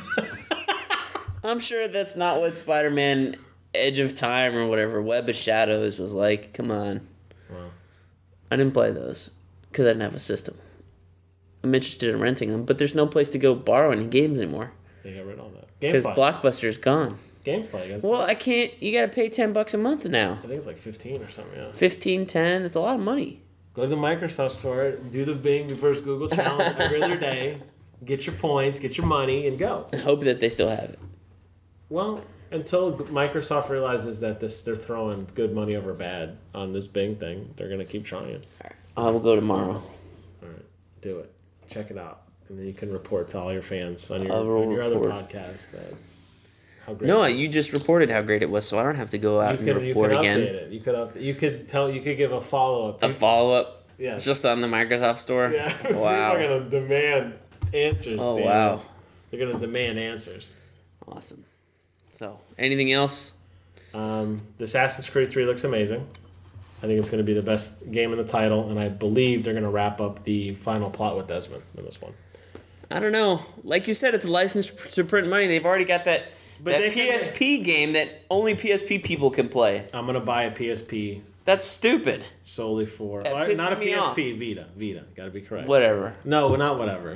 S1: I'm sure that's not what Spider-Man Edge of Time or whatever, Web of Shadows was like. Come on.
S2: Wow.
S1: I didn't play those because I didn't have a system. I'm interested in renting them, but there's no place to go borrow any games anymore.
S2: They got rid of that.
S1: Because Blockbuster's gone.
S2: Gamefly.
S1: Well, I can't. You got to pay $10 a month now.
S2: I think it's like 15 or something. Yeah.
S1: 15, 10. It's a lot of money.
S2: Go to the Microsoft store, do the Bing versus Google challenge every other day, get your points, get your money, and go.
S1: I hope that they still have it.
S2: Well, until Microsoft realizes that they're throwing good money over bad on this Bing thing, they're going to keep trying.
S1: All right. I will go tomorrow.
S2: All right. Do it. Check it out. And then you can report to all your fans on your other podcast that how great.
S1: No, you just reported how great it was, so I don't have to go out and report again.
S2: It. You could give a follow up.
S1: A follow up.
S2: Yeah.
S1: Just on the Microsoft store.
S2: Yeah.
S1: Wow.
S2: People are gonna demand answers.
S1: Oh
S2: Dan.
S1: wow.
S2: They're gonna demand answers.
S1: Awesome. So, anything else?
S2: The Assassin's Creed 3 looks amazing. I think it's going to be the best game in the title, and I believe they're going to wrap up the final plot with Desmond in this one.
S1: I don't know. Like you said, it's licensed to print money. They've already got that PSP game that only PSP people can play.
S2: I'm going to buy a PSP.
S1: That's stupid.
S2: Solely for...
S1: That
S2: not a
S1: pisses me
S2: PSP,
S1: off.
S2: Vita. Got to be correct.
S1: Whatever.
S2: No, not whatever.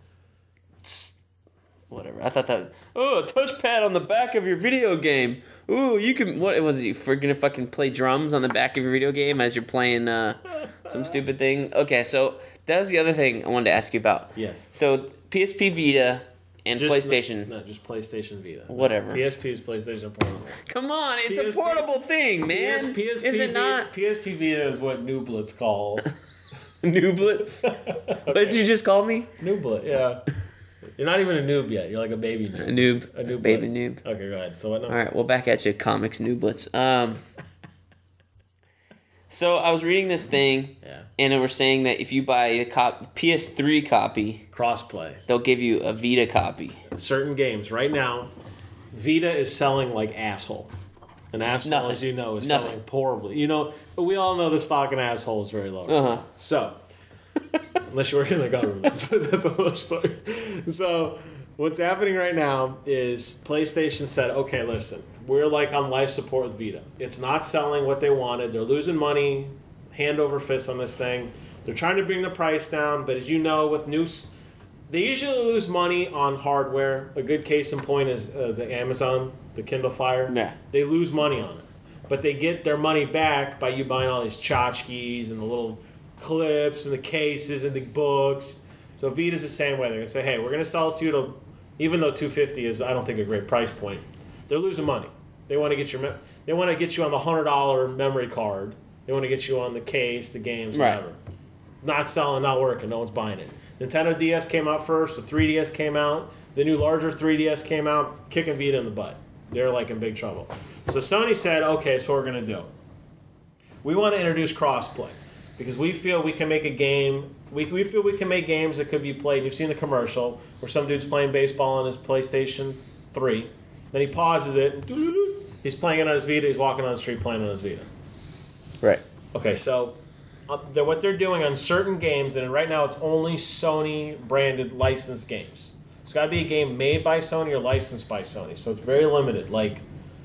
S1: Whatever. I thought that... Oh, a touchpad on the back of your video game. Ooh, you can... What was it? You're going to fucking play drums on the back of your video game as you're playing some stupid thing? Okay, so that was the other thing I wanted to ask you about.
S2: Yes.
S1: So, PSP Vita and PlayStation...
S2: No, just PlayStation Vita.
S1: Whatever.
S2: PSP is PlayStation Portable.
S1: Come on, it's a portable thing, man.
S2: PSP
S1: is it not?
S2: PSP Vita is what Nooblets call...
S1: Nooblets? What did you just call me?
S2: Nooblet, yeah. You're not even a noob yet. You're like a baby noob.
S1: A noob. Baby noob.
S2: Okay, go ahead. So what number?
S1: All right, well, back at you, comics nooblets. So I was reading this thing, and it was saying that if you buy a PS3 copy...
S2: Crossplay.
S1: They'll give you a Vita copy.
S2: Certain games. Right now, Vita is selling like asshole. An asshole, as you know, is selling poorly. You know, but we all know the stock in asshole is very low.
S1: Uh-huh.
S2: So... Unless you work in the government. That's another story. So, what's happening right now is PlayStation said, okay, listen, we're like on life support with Vita. It's not selling what they wanted. They're losing money, hand over fist on this thing. They're trying to bring the price down, but as you know, with they usually lose money on hardware. A good case in point is the Amazon, the Kindle Fire.
S1: Yeah.
S2: They lose money on it. But they get their money back by you buying all these tchotchkes and the little... clips and the cases and the books. So Vita's the same way. They're going to say, hey, we're going to sell it to you even though $250 is, I don't think, a great price point. They're losing money. They want to get you on the $100 memory card. They want to get you on the case, the games, whatever.
S1: Right.
S2: Not selling, not working. No one's buying it. Nintendo DS came out first. The 3DS came out. The new larger 3DS came out, kicking Vita in the butt. They're like in big trouble. So Sony said, okay, so what we're going to do. We want to introduce crossplay. Because we feel we can make a game, we feel we can make games that could be played. You've seen the commercial where some dude's playing baseball on his PlayStation 3. Then he pauses it. He's playing it on his Vita. He's walking on the street playing on his Vita.
S1: Right.
S2: Okay, so what they're doing on certain games, and right now it's only Sony-branded licensed games. It's got to be a game made by Sony or licensed by Sony. So it's very limited. Like...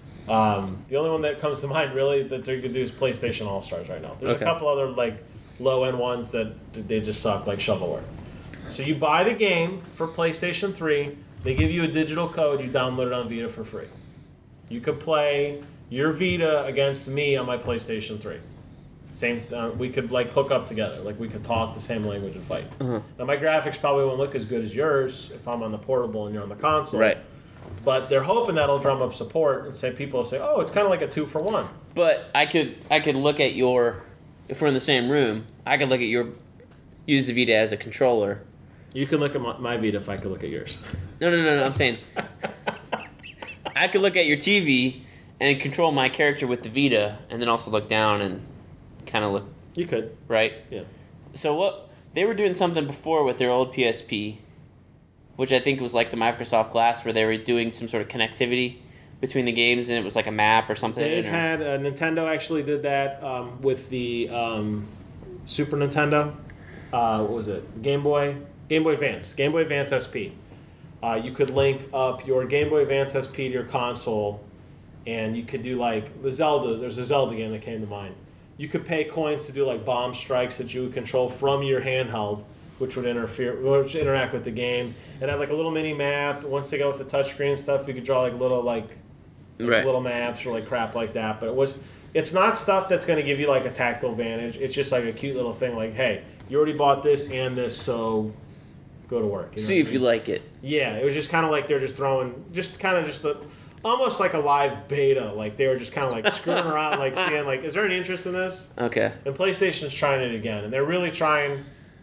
S2: the only one that comes to mind really that they could do is PlayStation All-Stars right now. There's a couple other like low-end ones that they just suck, like shovelware. So you buy the game for PlayStation 3, they give you a digital code, you download it on Vita for free. You could play your Vita against me on my PlayStation 3. Same, we could like hook up together, like we could talk the same language and fight.
S1: Uh-huh.
S2: Now my graphics probably won't look as good as yours if I'm on the portable and you're on the console.
S1: Right.
S2: But they're hoping that'll drum up support and say people will say, "Oh, it's kind of like a 2-for-1."
S1: But I could look at your, if we're in the same room, I could look at your, use the Vita as a controller.
S2: You can look at my Vita if I could look at yours.
S1: No. I'm saying I could look at your TV and control my character with the Vita, and then also look down and kind of look.
S2: You could,
S1: right?
S2: Yeah.
S1: So what they were doing something before with their old PSP, which I think was like the Microsoft Glass, where they were doing some sort of connectivity between the games, and it was like a map or something.
S2: They've had Nintendo actually did that with the Super Nintendo. What was it? Game Boy Advance SP. You could link up your Game Boy Advance SP to your console, and you could do like the Zelda. There's a Zelda game that came to mind. You could pay coins to do like bomb strikes that you would control from your handheld, which would interact with the game, and have like a little mini map. Once they got with the touchscreen stuff, you could draw like little little maps or like crap like that. But it's not stuff that's going to give you like a tactical advantage. It's just like a cute little thing. Like, hey, you already bought this and this, so go to work.
S1: See if you like it.
S2: Yeah, it was just kind of like they're just throwing, almost like a live beta. Like they were just kind of like screwing around, like seeing like, is there any interest in this?
S1: Okay.
S2: And PlayStation's trying it again, and they're really trying.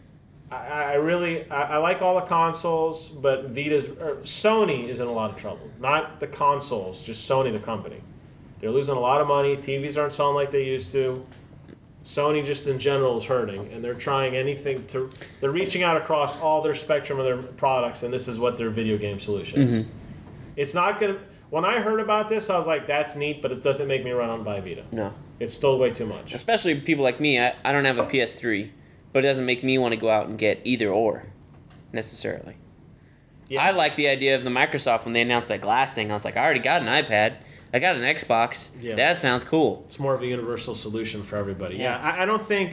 S2: I like all the consoles, but Sony is in a lot of trouble. Not the consoles, just Sony the company. They're losing a lot of money. TVs aren't selling like they used to. Sony just in general is hurting, and they're trying anything to. They're reaching out across all their spectrum of their products, and this is what their video game solution is. Mm-hmm. It's not gonna. When I heard about this, I was like, "That's neat," but it doesn't make me run on buy Vita.
S1: No,
S2: it's still way too much.
S1: Especially people like me. I don't have a PS3, but it doesn't make me want to go out and get either or, necessarily. Yeah. I like the idea of the Microsoft when they announced that Glass thing. I was like, I already got an iPad. I got an Xbox. Yeah. That sounds cool.
S2: It's more of a universal solution for everybody. Yeah, I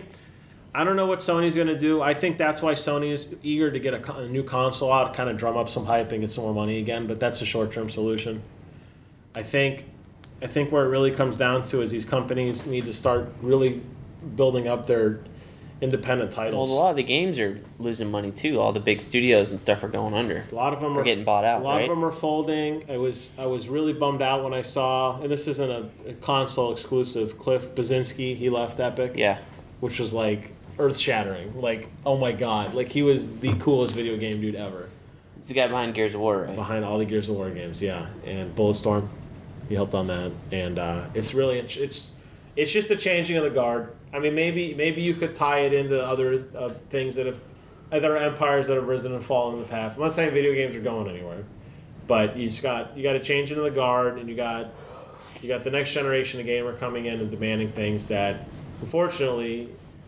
S2: don't know what Sony's going to do. I think that's why Sony is eager to get a new console out, kind of drum up some hype and get some more money again, but that's a short-term solution. I think where it really comes down to is these companies need to start really building up their independent titles.
S1: Well, a lot of the games are losing money too. All the big studios and stuff are going under.
S2: A lot of them
S1: are getting bought out.
S2: A lot of them are folding. I was really bummed out when I saw, and this isn't a console exclusive. Cliff Basinski, he left Epic.
S1: Yeah,
S2: which was like earth shattering. Like, oh my god, like he was the coolest video game dude ever.
S1: He's the guy behind Gears of War, right?
S2: Behind all the Gears of War games, yeah, and Bulletstorm, he helped on that, and it's just a changing of the guard. I mean, maybe you could tie it into other things that have other empires that have risen and fallen in the past. I'm not saying video games are going anywhere, but you got to change into the guard, and you got the next generation of gamer coming in and demanding things that, unfortunately,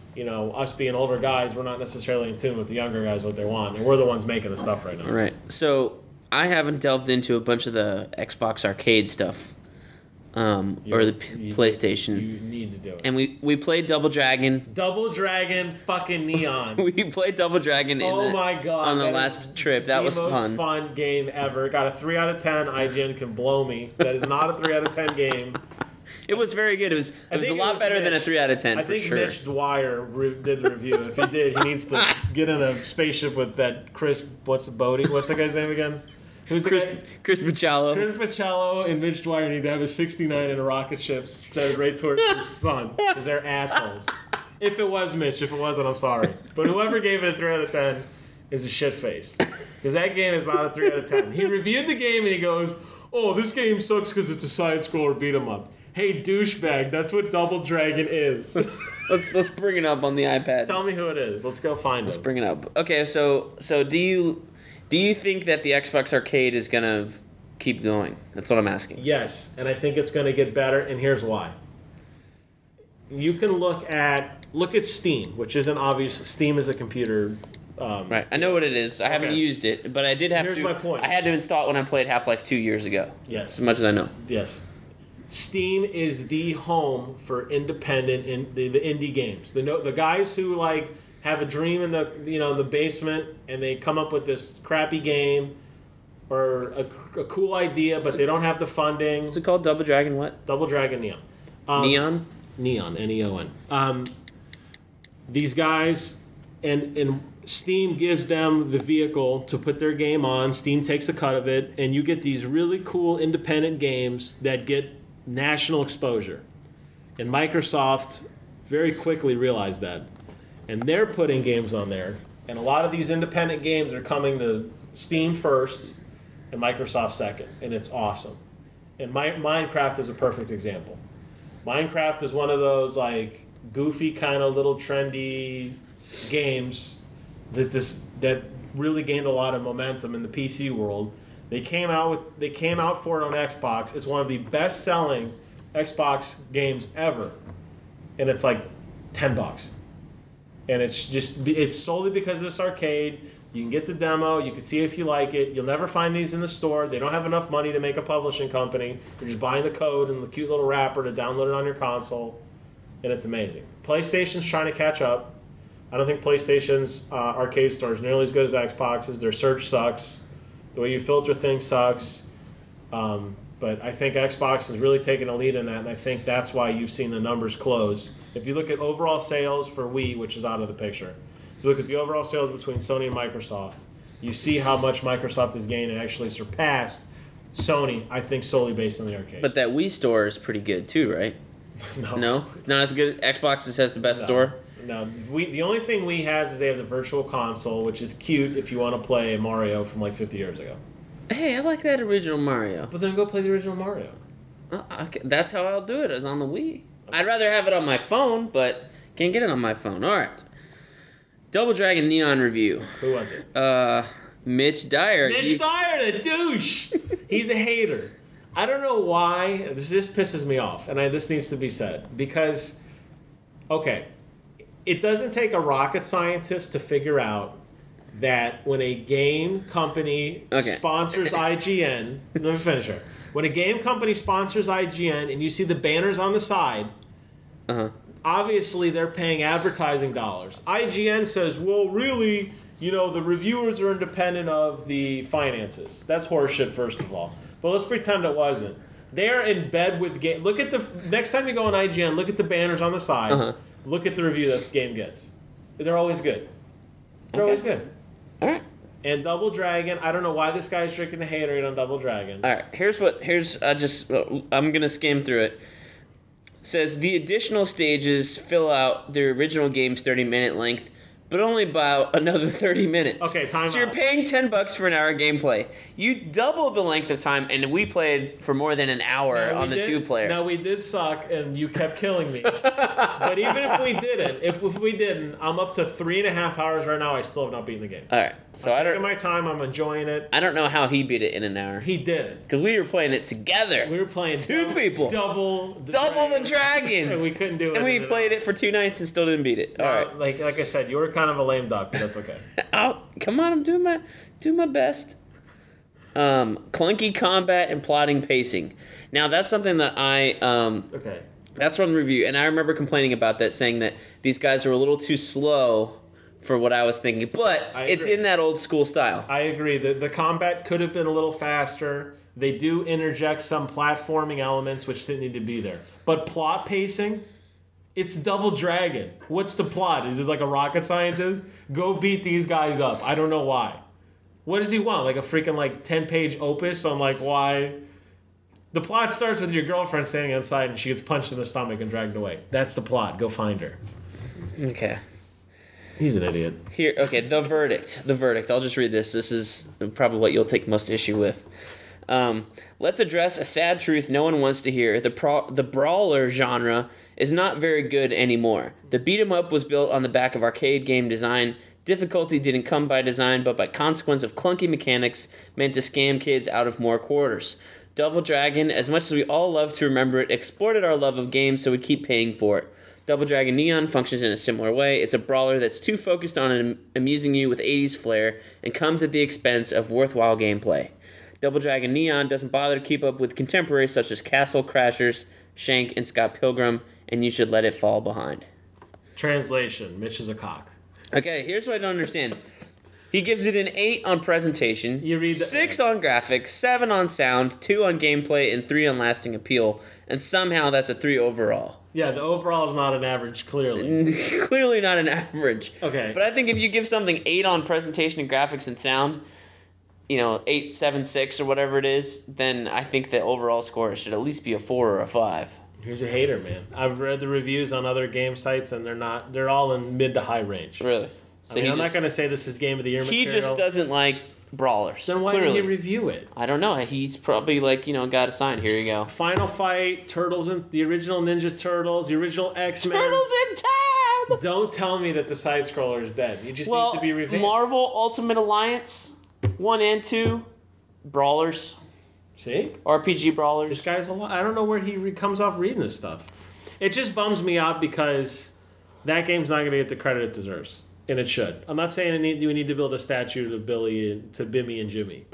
S2: us being older guys, we're not necessarily in tune with the younger guys what they want, and we're the ones making the stuff right now.
S1: Right. So I haven't delved into a bunch of the Xbox arcade stuff. Or the PlayStation.
S2: You need to do it.
S1: And we played Double Dragon.
S2: Double Dragon fucking Neon.
S1: We played Double Dragon
S2: my God,
S1: on the last trip. That was fun.
S2: The most fun game ever. Got a 3 out of 10. IGN can blow me. That is not a 3 out of 10 game.
S1: It was very good. It was a lot better than a 3 out of 10, for sure.
S2: I think Mitch Dwyer did the review. If he did, he needs to get in a spaceship with that Chris, what's that guy's name again?
S1: Who's Chris Bachalo?
S2: Chris Bachalo and Mitch Dwyer need to have a 69 in a rocket ship headed right towards the sun because they're assholes. If it was Mitch, if it wasn't, I'm sorry. But whoever gave it a 3 out of 10 is a shit face because that game is not a 3 out of 10. He reviewed the game and he goes, "Oh, this game sucks because it's a side scroller beat 'em up." Hey, douchebag, that's what Double Dragon is.
S1: Let's bring it up on the iPad.
S2: Tell me who it is. Let's go find it.
S1: Let's bring it up. Okay, so do you think that the Xbox Arcade is going to keep going? That's what I'm asking.
S2: Yes, and I think it's going to get better, and here's why. You can look at Steam, which isn't obvious. Steam is a computer.
S1: Right, I know what it is. I haven't used it, but I did have to.
S2: Here's my point.
S1: I had to install it when I played Half-Life 2 years ago.
S2: Yes.
S1: As much as I know.
S2: Yes. Steam is the home for independent, the indie games. The guys who have a dream in the basement and they come up with this crappy game or a cool idea, but they don't have the funding.
S1: What's it called? Double Dragon what?
S2: Double Dragon Neon.
S1: Neon?
S2: Neon, Neon. These guys, and Steam gives them the vehicle to put their game on. Steam takes a cut of it, and you get these really cool independent games that get national exposure. And Microsoft very quickly realized that. And they're putting games on there. And a lot of these independent games are coming to Steam first and Microsoft second. And it's awesome. And Minecraft is a perfect example. Minecraft is one of those like goofy kind of little trendy games that really gained a lot of momentum in the PC world. They came out for it on Xbox. It's one of the best-selling Xbox games ever, and it's like $10. And it's solely because of this arcade. You can get the demo. You can see if you like it. You'll never find these in the store. They don't have enough money to make a publishing company. You're just buying the code and the cute little wrapper to download it on your console, and it's amazing. PlayStation's trying to catch up. I don't think PlayStation's arcade store is nearly as good as Xbox's. Their search sucks. The way you filter things sucks. But I think Xbox is really taking a lead in that, and I think that's why you've seen the numbers close. If you look at overall sales for Wii, which is out of the picture, if you look at the overall sales between Sony and Microsoft, you see how much Microsoft has gained and actually surpassed Sony, I think, solely based on the arcade.
S1: But that Wii store is pretty good too, right? No? It's not as good. Xbox has the best store?
S2: No, the only thing Wii has is they have the Virtual Console, which is cute if you want to play Mario from like 50 years ago.
S1: Hey, I like that original Mario.
S2: But then go play the original Mario.
S1: Okay, that's how I'll do it, is on the Wii. I'd rather have it on my phone, but can't get it on my phone. All right. Double Dragon Neon review.
S2: Who was it?
S1: Mitch Dyer.
S2: Mitch Dyer, the douche! He's a hater. I don't know why. This pisses me off, and this needs to be said. Because, okay, it doesn't take a rocket scientist to figure out that when a game company sponsors IGN... Let me finish here. When a game company sponsors IGN and you see the banners on the side, obviously they're paying advertising dollars. IGN says, well, really, the reviewers are independent of the finances. That's horseshit, first of all. But let's pretend it wasn't. They're in bed with game. Look at next time you go on IGN, look at the banners on the side. Look at the review that game gets. They're always good. They're always good.
S1: All right.
S2: And Double Dragon, I don't know why this guy's drinking the haterade on Double Dragon.
S1: All right, I'm going to skim through it. Says the additional stages fill out the original game's 30-minute length, but only about another 30 minutes.
S2: Okay, time
S1: So you're paying $10 for an hour of gameplay. You double the length of time, and we played for more than an hour on the two-player.
S2: Now, we did suck, and you kept killing me. But even if we didn't, I'm up to 3.5 hours right now. I still have not beaten the game.
S1: All right. So
S2: I'm taking my time. I'm enjoying it.
S1: I don't know how he beat it in an hour.
S2: He didn't.
S1: Because we were playing it together.
S2: We were playing
S1: two people.
S2: Double the
S1: dragon.
S2: And we couldn't do it.
S1: And we played it for 2 nights and still didn't beat it. All right.
S2: Like I said, you were kind of a lame duck, but that's okay.
S1: Oh, come on. I'm doing my best. Clunky combat and plotting pacing. Now, that's something that
S2: okay.
S1: That's from the review. And I remember complaining about that, saying that these guys are a little too slow for what I was thinking, but it's in that old school style.
S2: I agree. The combat could have been a little faster. They do interject some platforming elements which didn't need to be there. But plot pacing, it's Double Dragon. What's the plot? Is it like a rocket scientist? Go beat these guys up. I don't know why. What does he want? Like a freaking 10-page opus on why? The plot starts with your girlfriend standing outside and she gets punched in the stomach and dragged away. That's the plot. Go find her.
S1: Okay.
S2: He's an idiot.
S1: Here, okay, the verdict. I'll just read this. This is probably what you'll take most issue with. Let's address a sad truth no one wants to hear. The brawler genre is not very good anymore. The beat-em-up was built on the back of arcade game design. Difficulty didn't come by design, but by consequence of clunky mechanics meant to scam kids out of more quarters. Double Dragon, as much as we all love to remember it, exploited our love of games, so we keep paying for it. Double Dragon Neon functions in a similar way. It's a brawler that's too focused on amusing you with 80s flair and comes at the expense of worthwhile gameplay. Double Dragon Neon doesn't bother to keep up with contemporaries such as Castle Crashers, Shank, and Scott Pilgrim, and you should let it fall behind.
S2: Translation: Mitch is a cock.
S1: Okay, here's what I don't understand. He gives it an 8 on presentation, 6 on graphics, 7 on sound, 2 on gameplay, and 3 on lasting appeal, and somehow that's a 3 overall.
S2: Yeah, the overall is not an average, clearly.
S1: Clearly not an average.
S2: Okay.
S1: But I think if you give something 8 on presentation and graphics and sound, 8.76 or whatever it is, then I think the overall score should at least be a 4 or a 5.
S2: Here's a hater, man. I've read the reviews on other game sites, and they're all in mid to high range.
S1: Really? So
S2: I'm not going to say this is Game of the Year
S1: He
S2: material.
S1: just doesn't like brawlers.
S2: Then why
S1: clearly.
S2: did he review it?
S1: I don't know. He's probably got a sign. Here you go.
S2: Final Fight, Turtles, and the original Ninja Turtles, the original X-Men.
S1: Turtles in Time!
S2: Don't tell me that the side scroller is dead. You just need to be revamped.
S1: Marvel Ultimate Alliance 1 and 2, brawlers,
S2: See?
S1: RPG brawlers.
S2: This guy's a lot. I don't know where he comes off reading this stuff. It just bums me out because that game's not going to get the credit it deserves. And it should. I'm not saying we need to build a statue to Bimmy and Jimmy.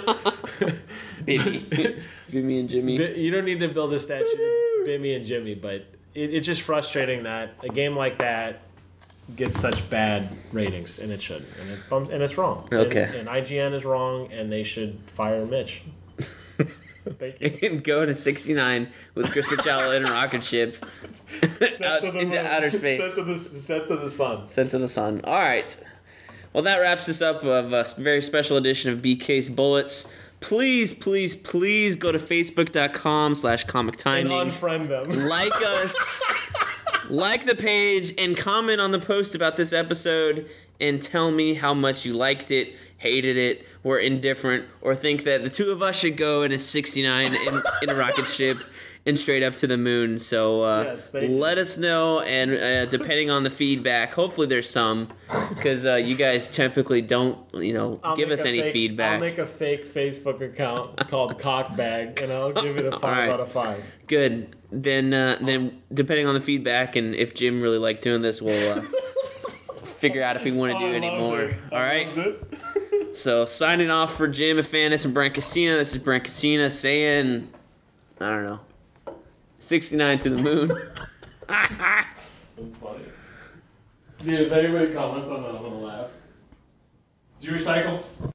S1: Bimmy and Jimmy.
S2: You don't need to build a statue to Bimmy and Jimmy, but it's just frustrating that a game like that gets such bad ratings, and it shouldn't. And it's wrong.
S1: Okay.
S2: And IGN is wrong, and they should fire Mitch. Thank you.
S1: And go to 69 with Chris Pachalla in a rocket ship out into outer space.
S2: Sent to the sun.
S1: Sent to the sun. All right. Well, that wraps us up of a very special edition of BK's Bullets. Please, please, please go to facebook.com/comic timing.
S2: And unfriend them.
S1: Like us. Like the page and comment on the post about this episode and tell me how much you liked it, hated it, were indifferent, or think that the two of us should go in a 69 in a rocket ship and straight up to the moon. So let us know, and depending on the feedback, hopefully there's some, because you guys typically don't, give us any feedback.
S2: I'll make a fake Facebook account called Cockbag, and I'll give it a 5 out of 5.
S1: Good. Then depending on the feedback, and if Jim really liked doing this, we'll figure out if we want to do any more. All right. So signing off for Jim Afanis and Brent Cassina. This is Brent Cassina saying, I don't know, 69 to the moon.
S2: That's funny. Dude, if anybody comments on that, I'm gonna laugh. Did you recycle?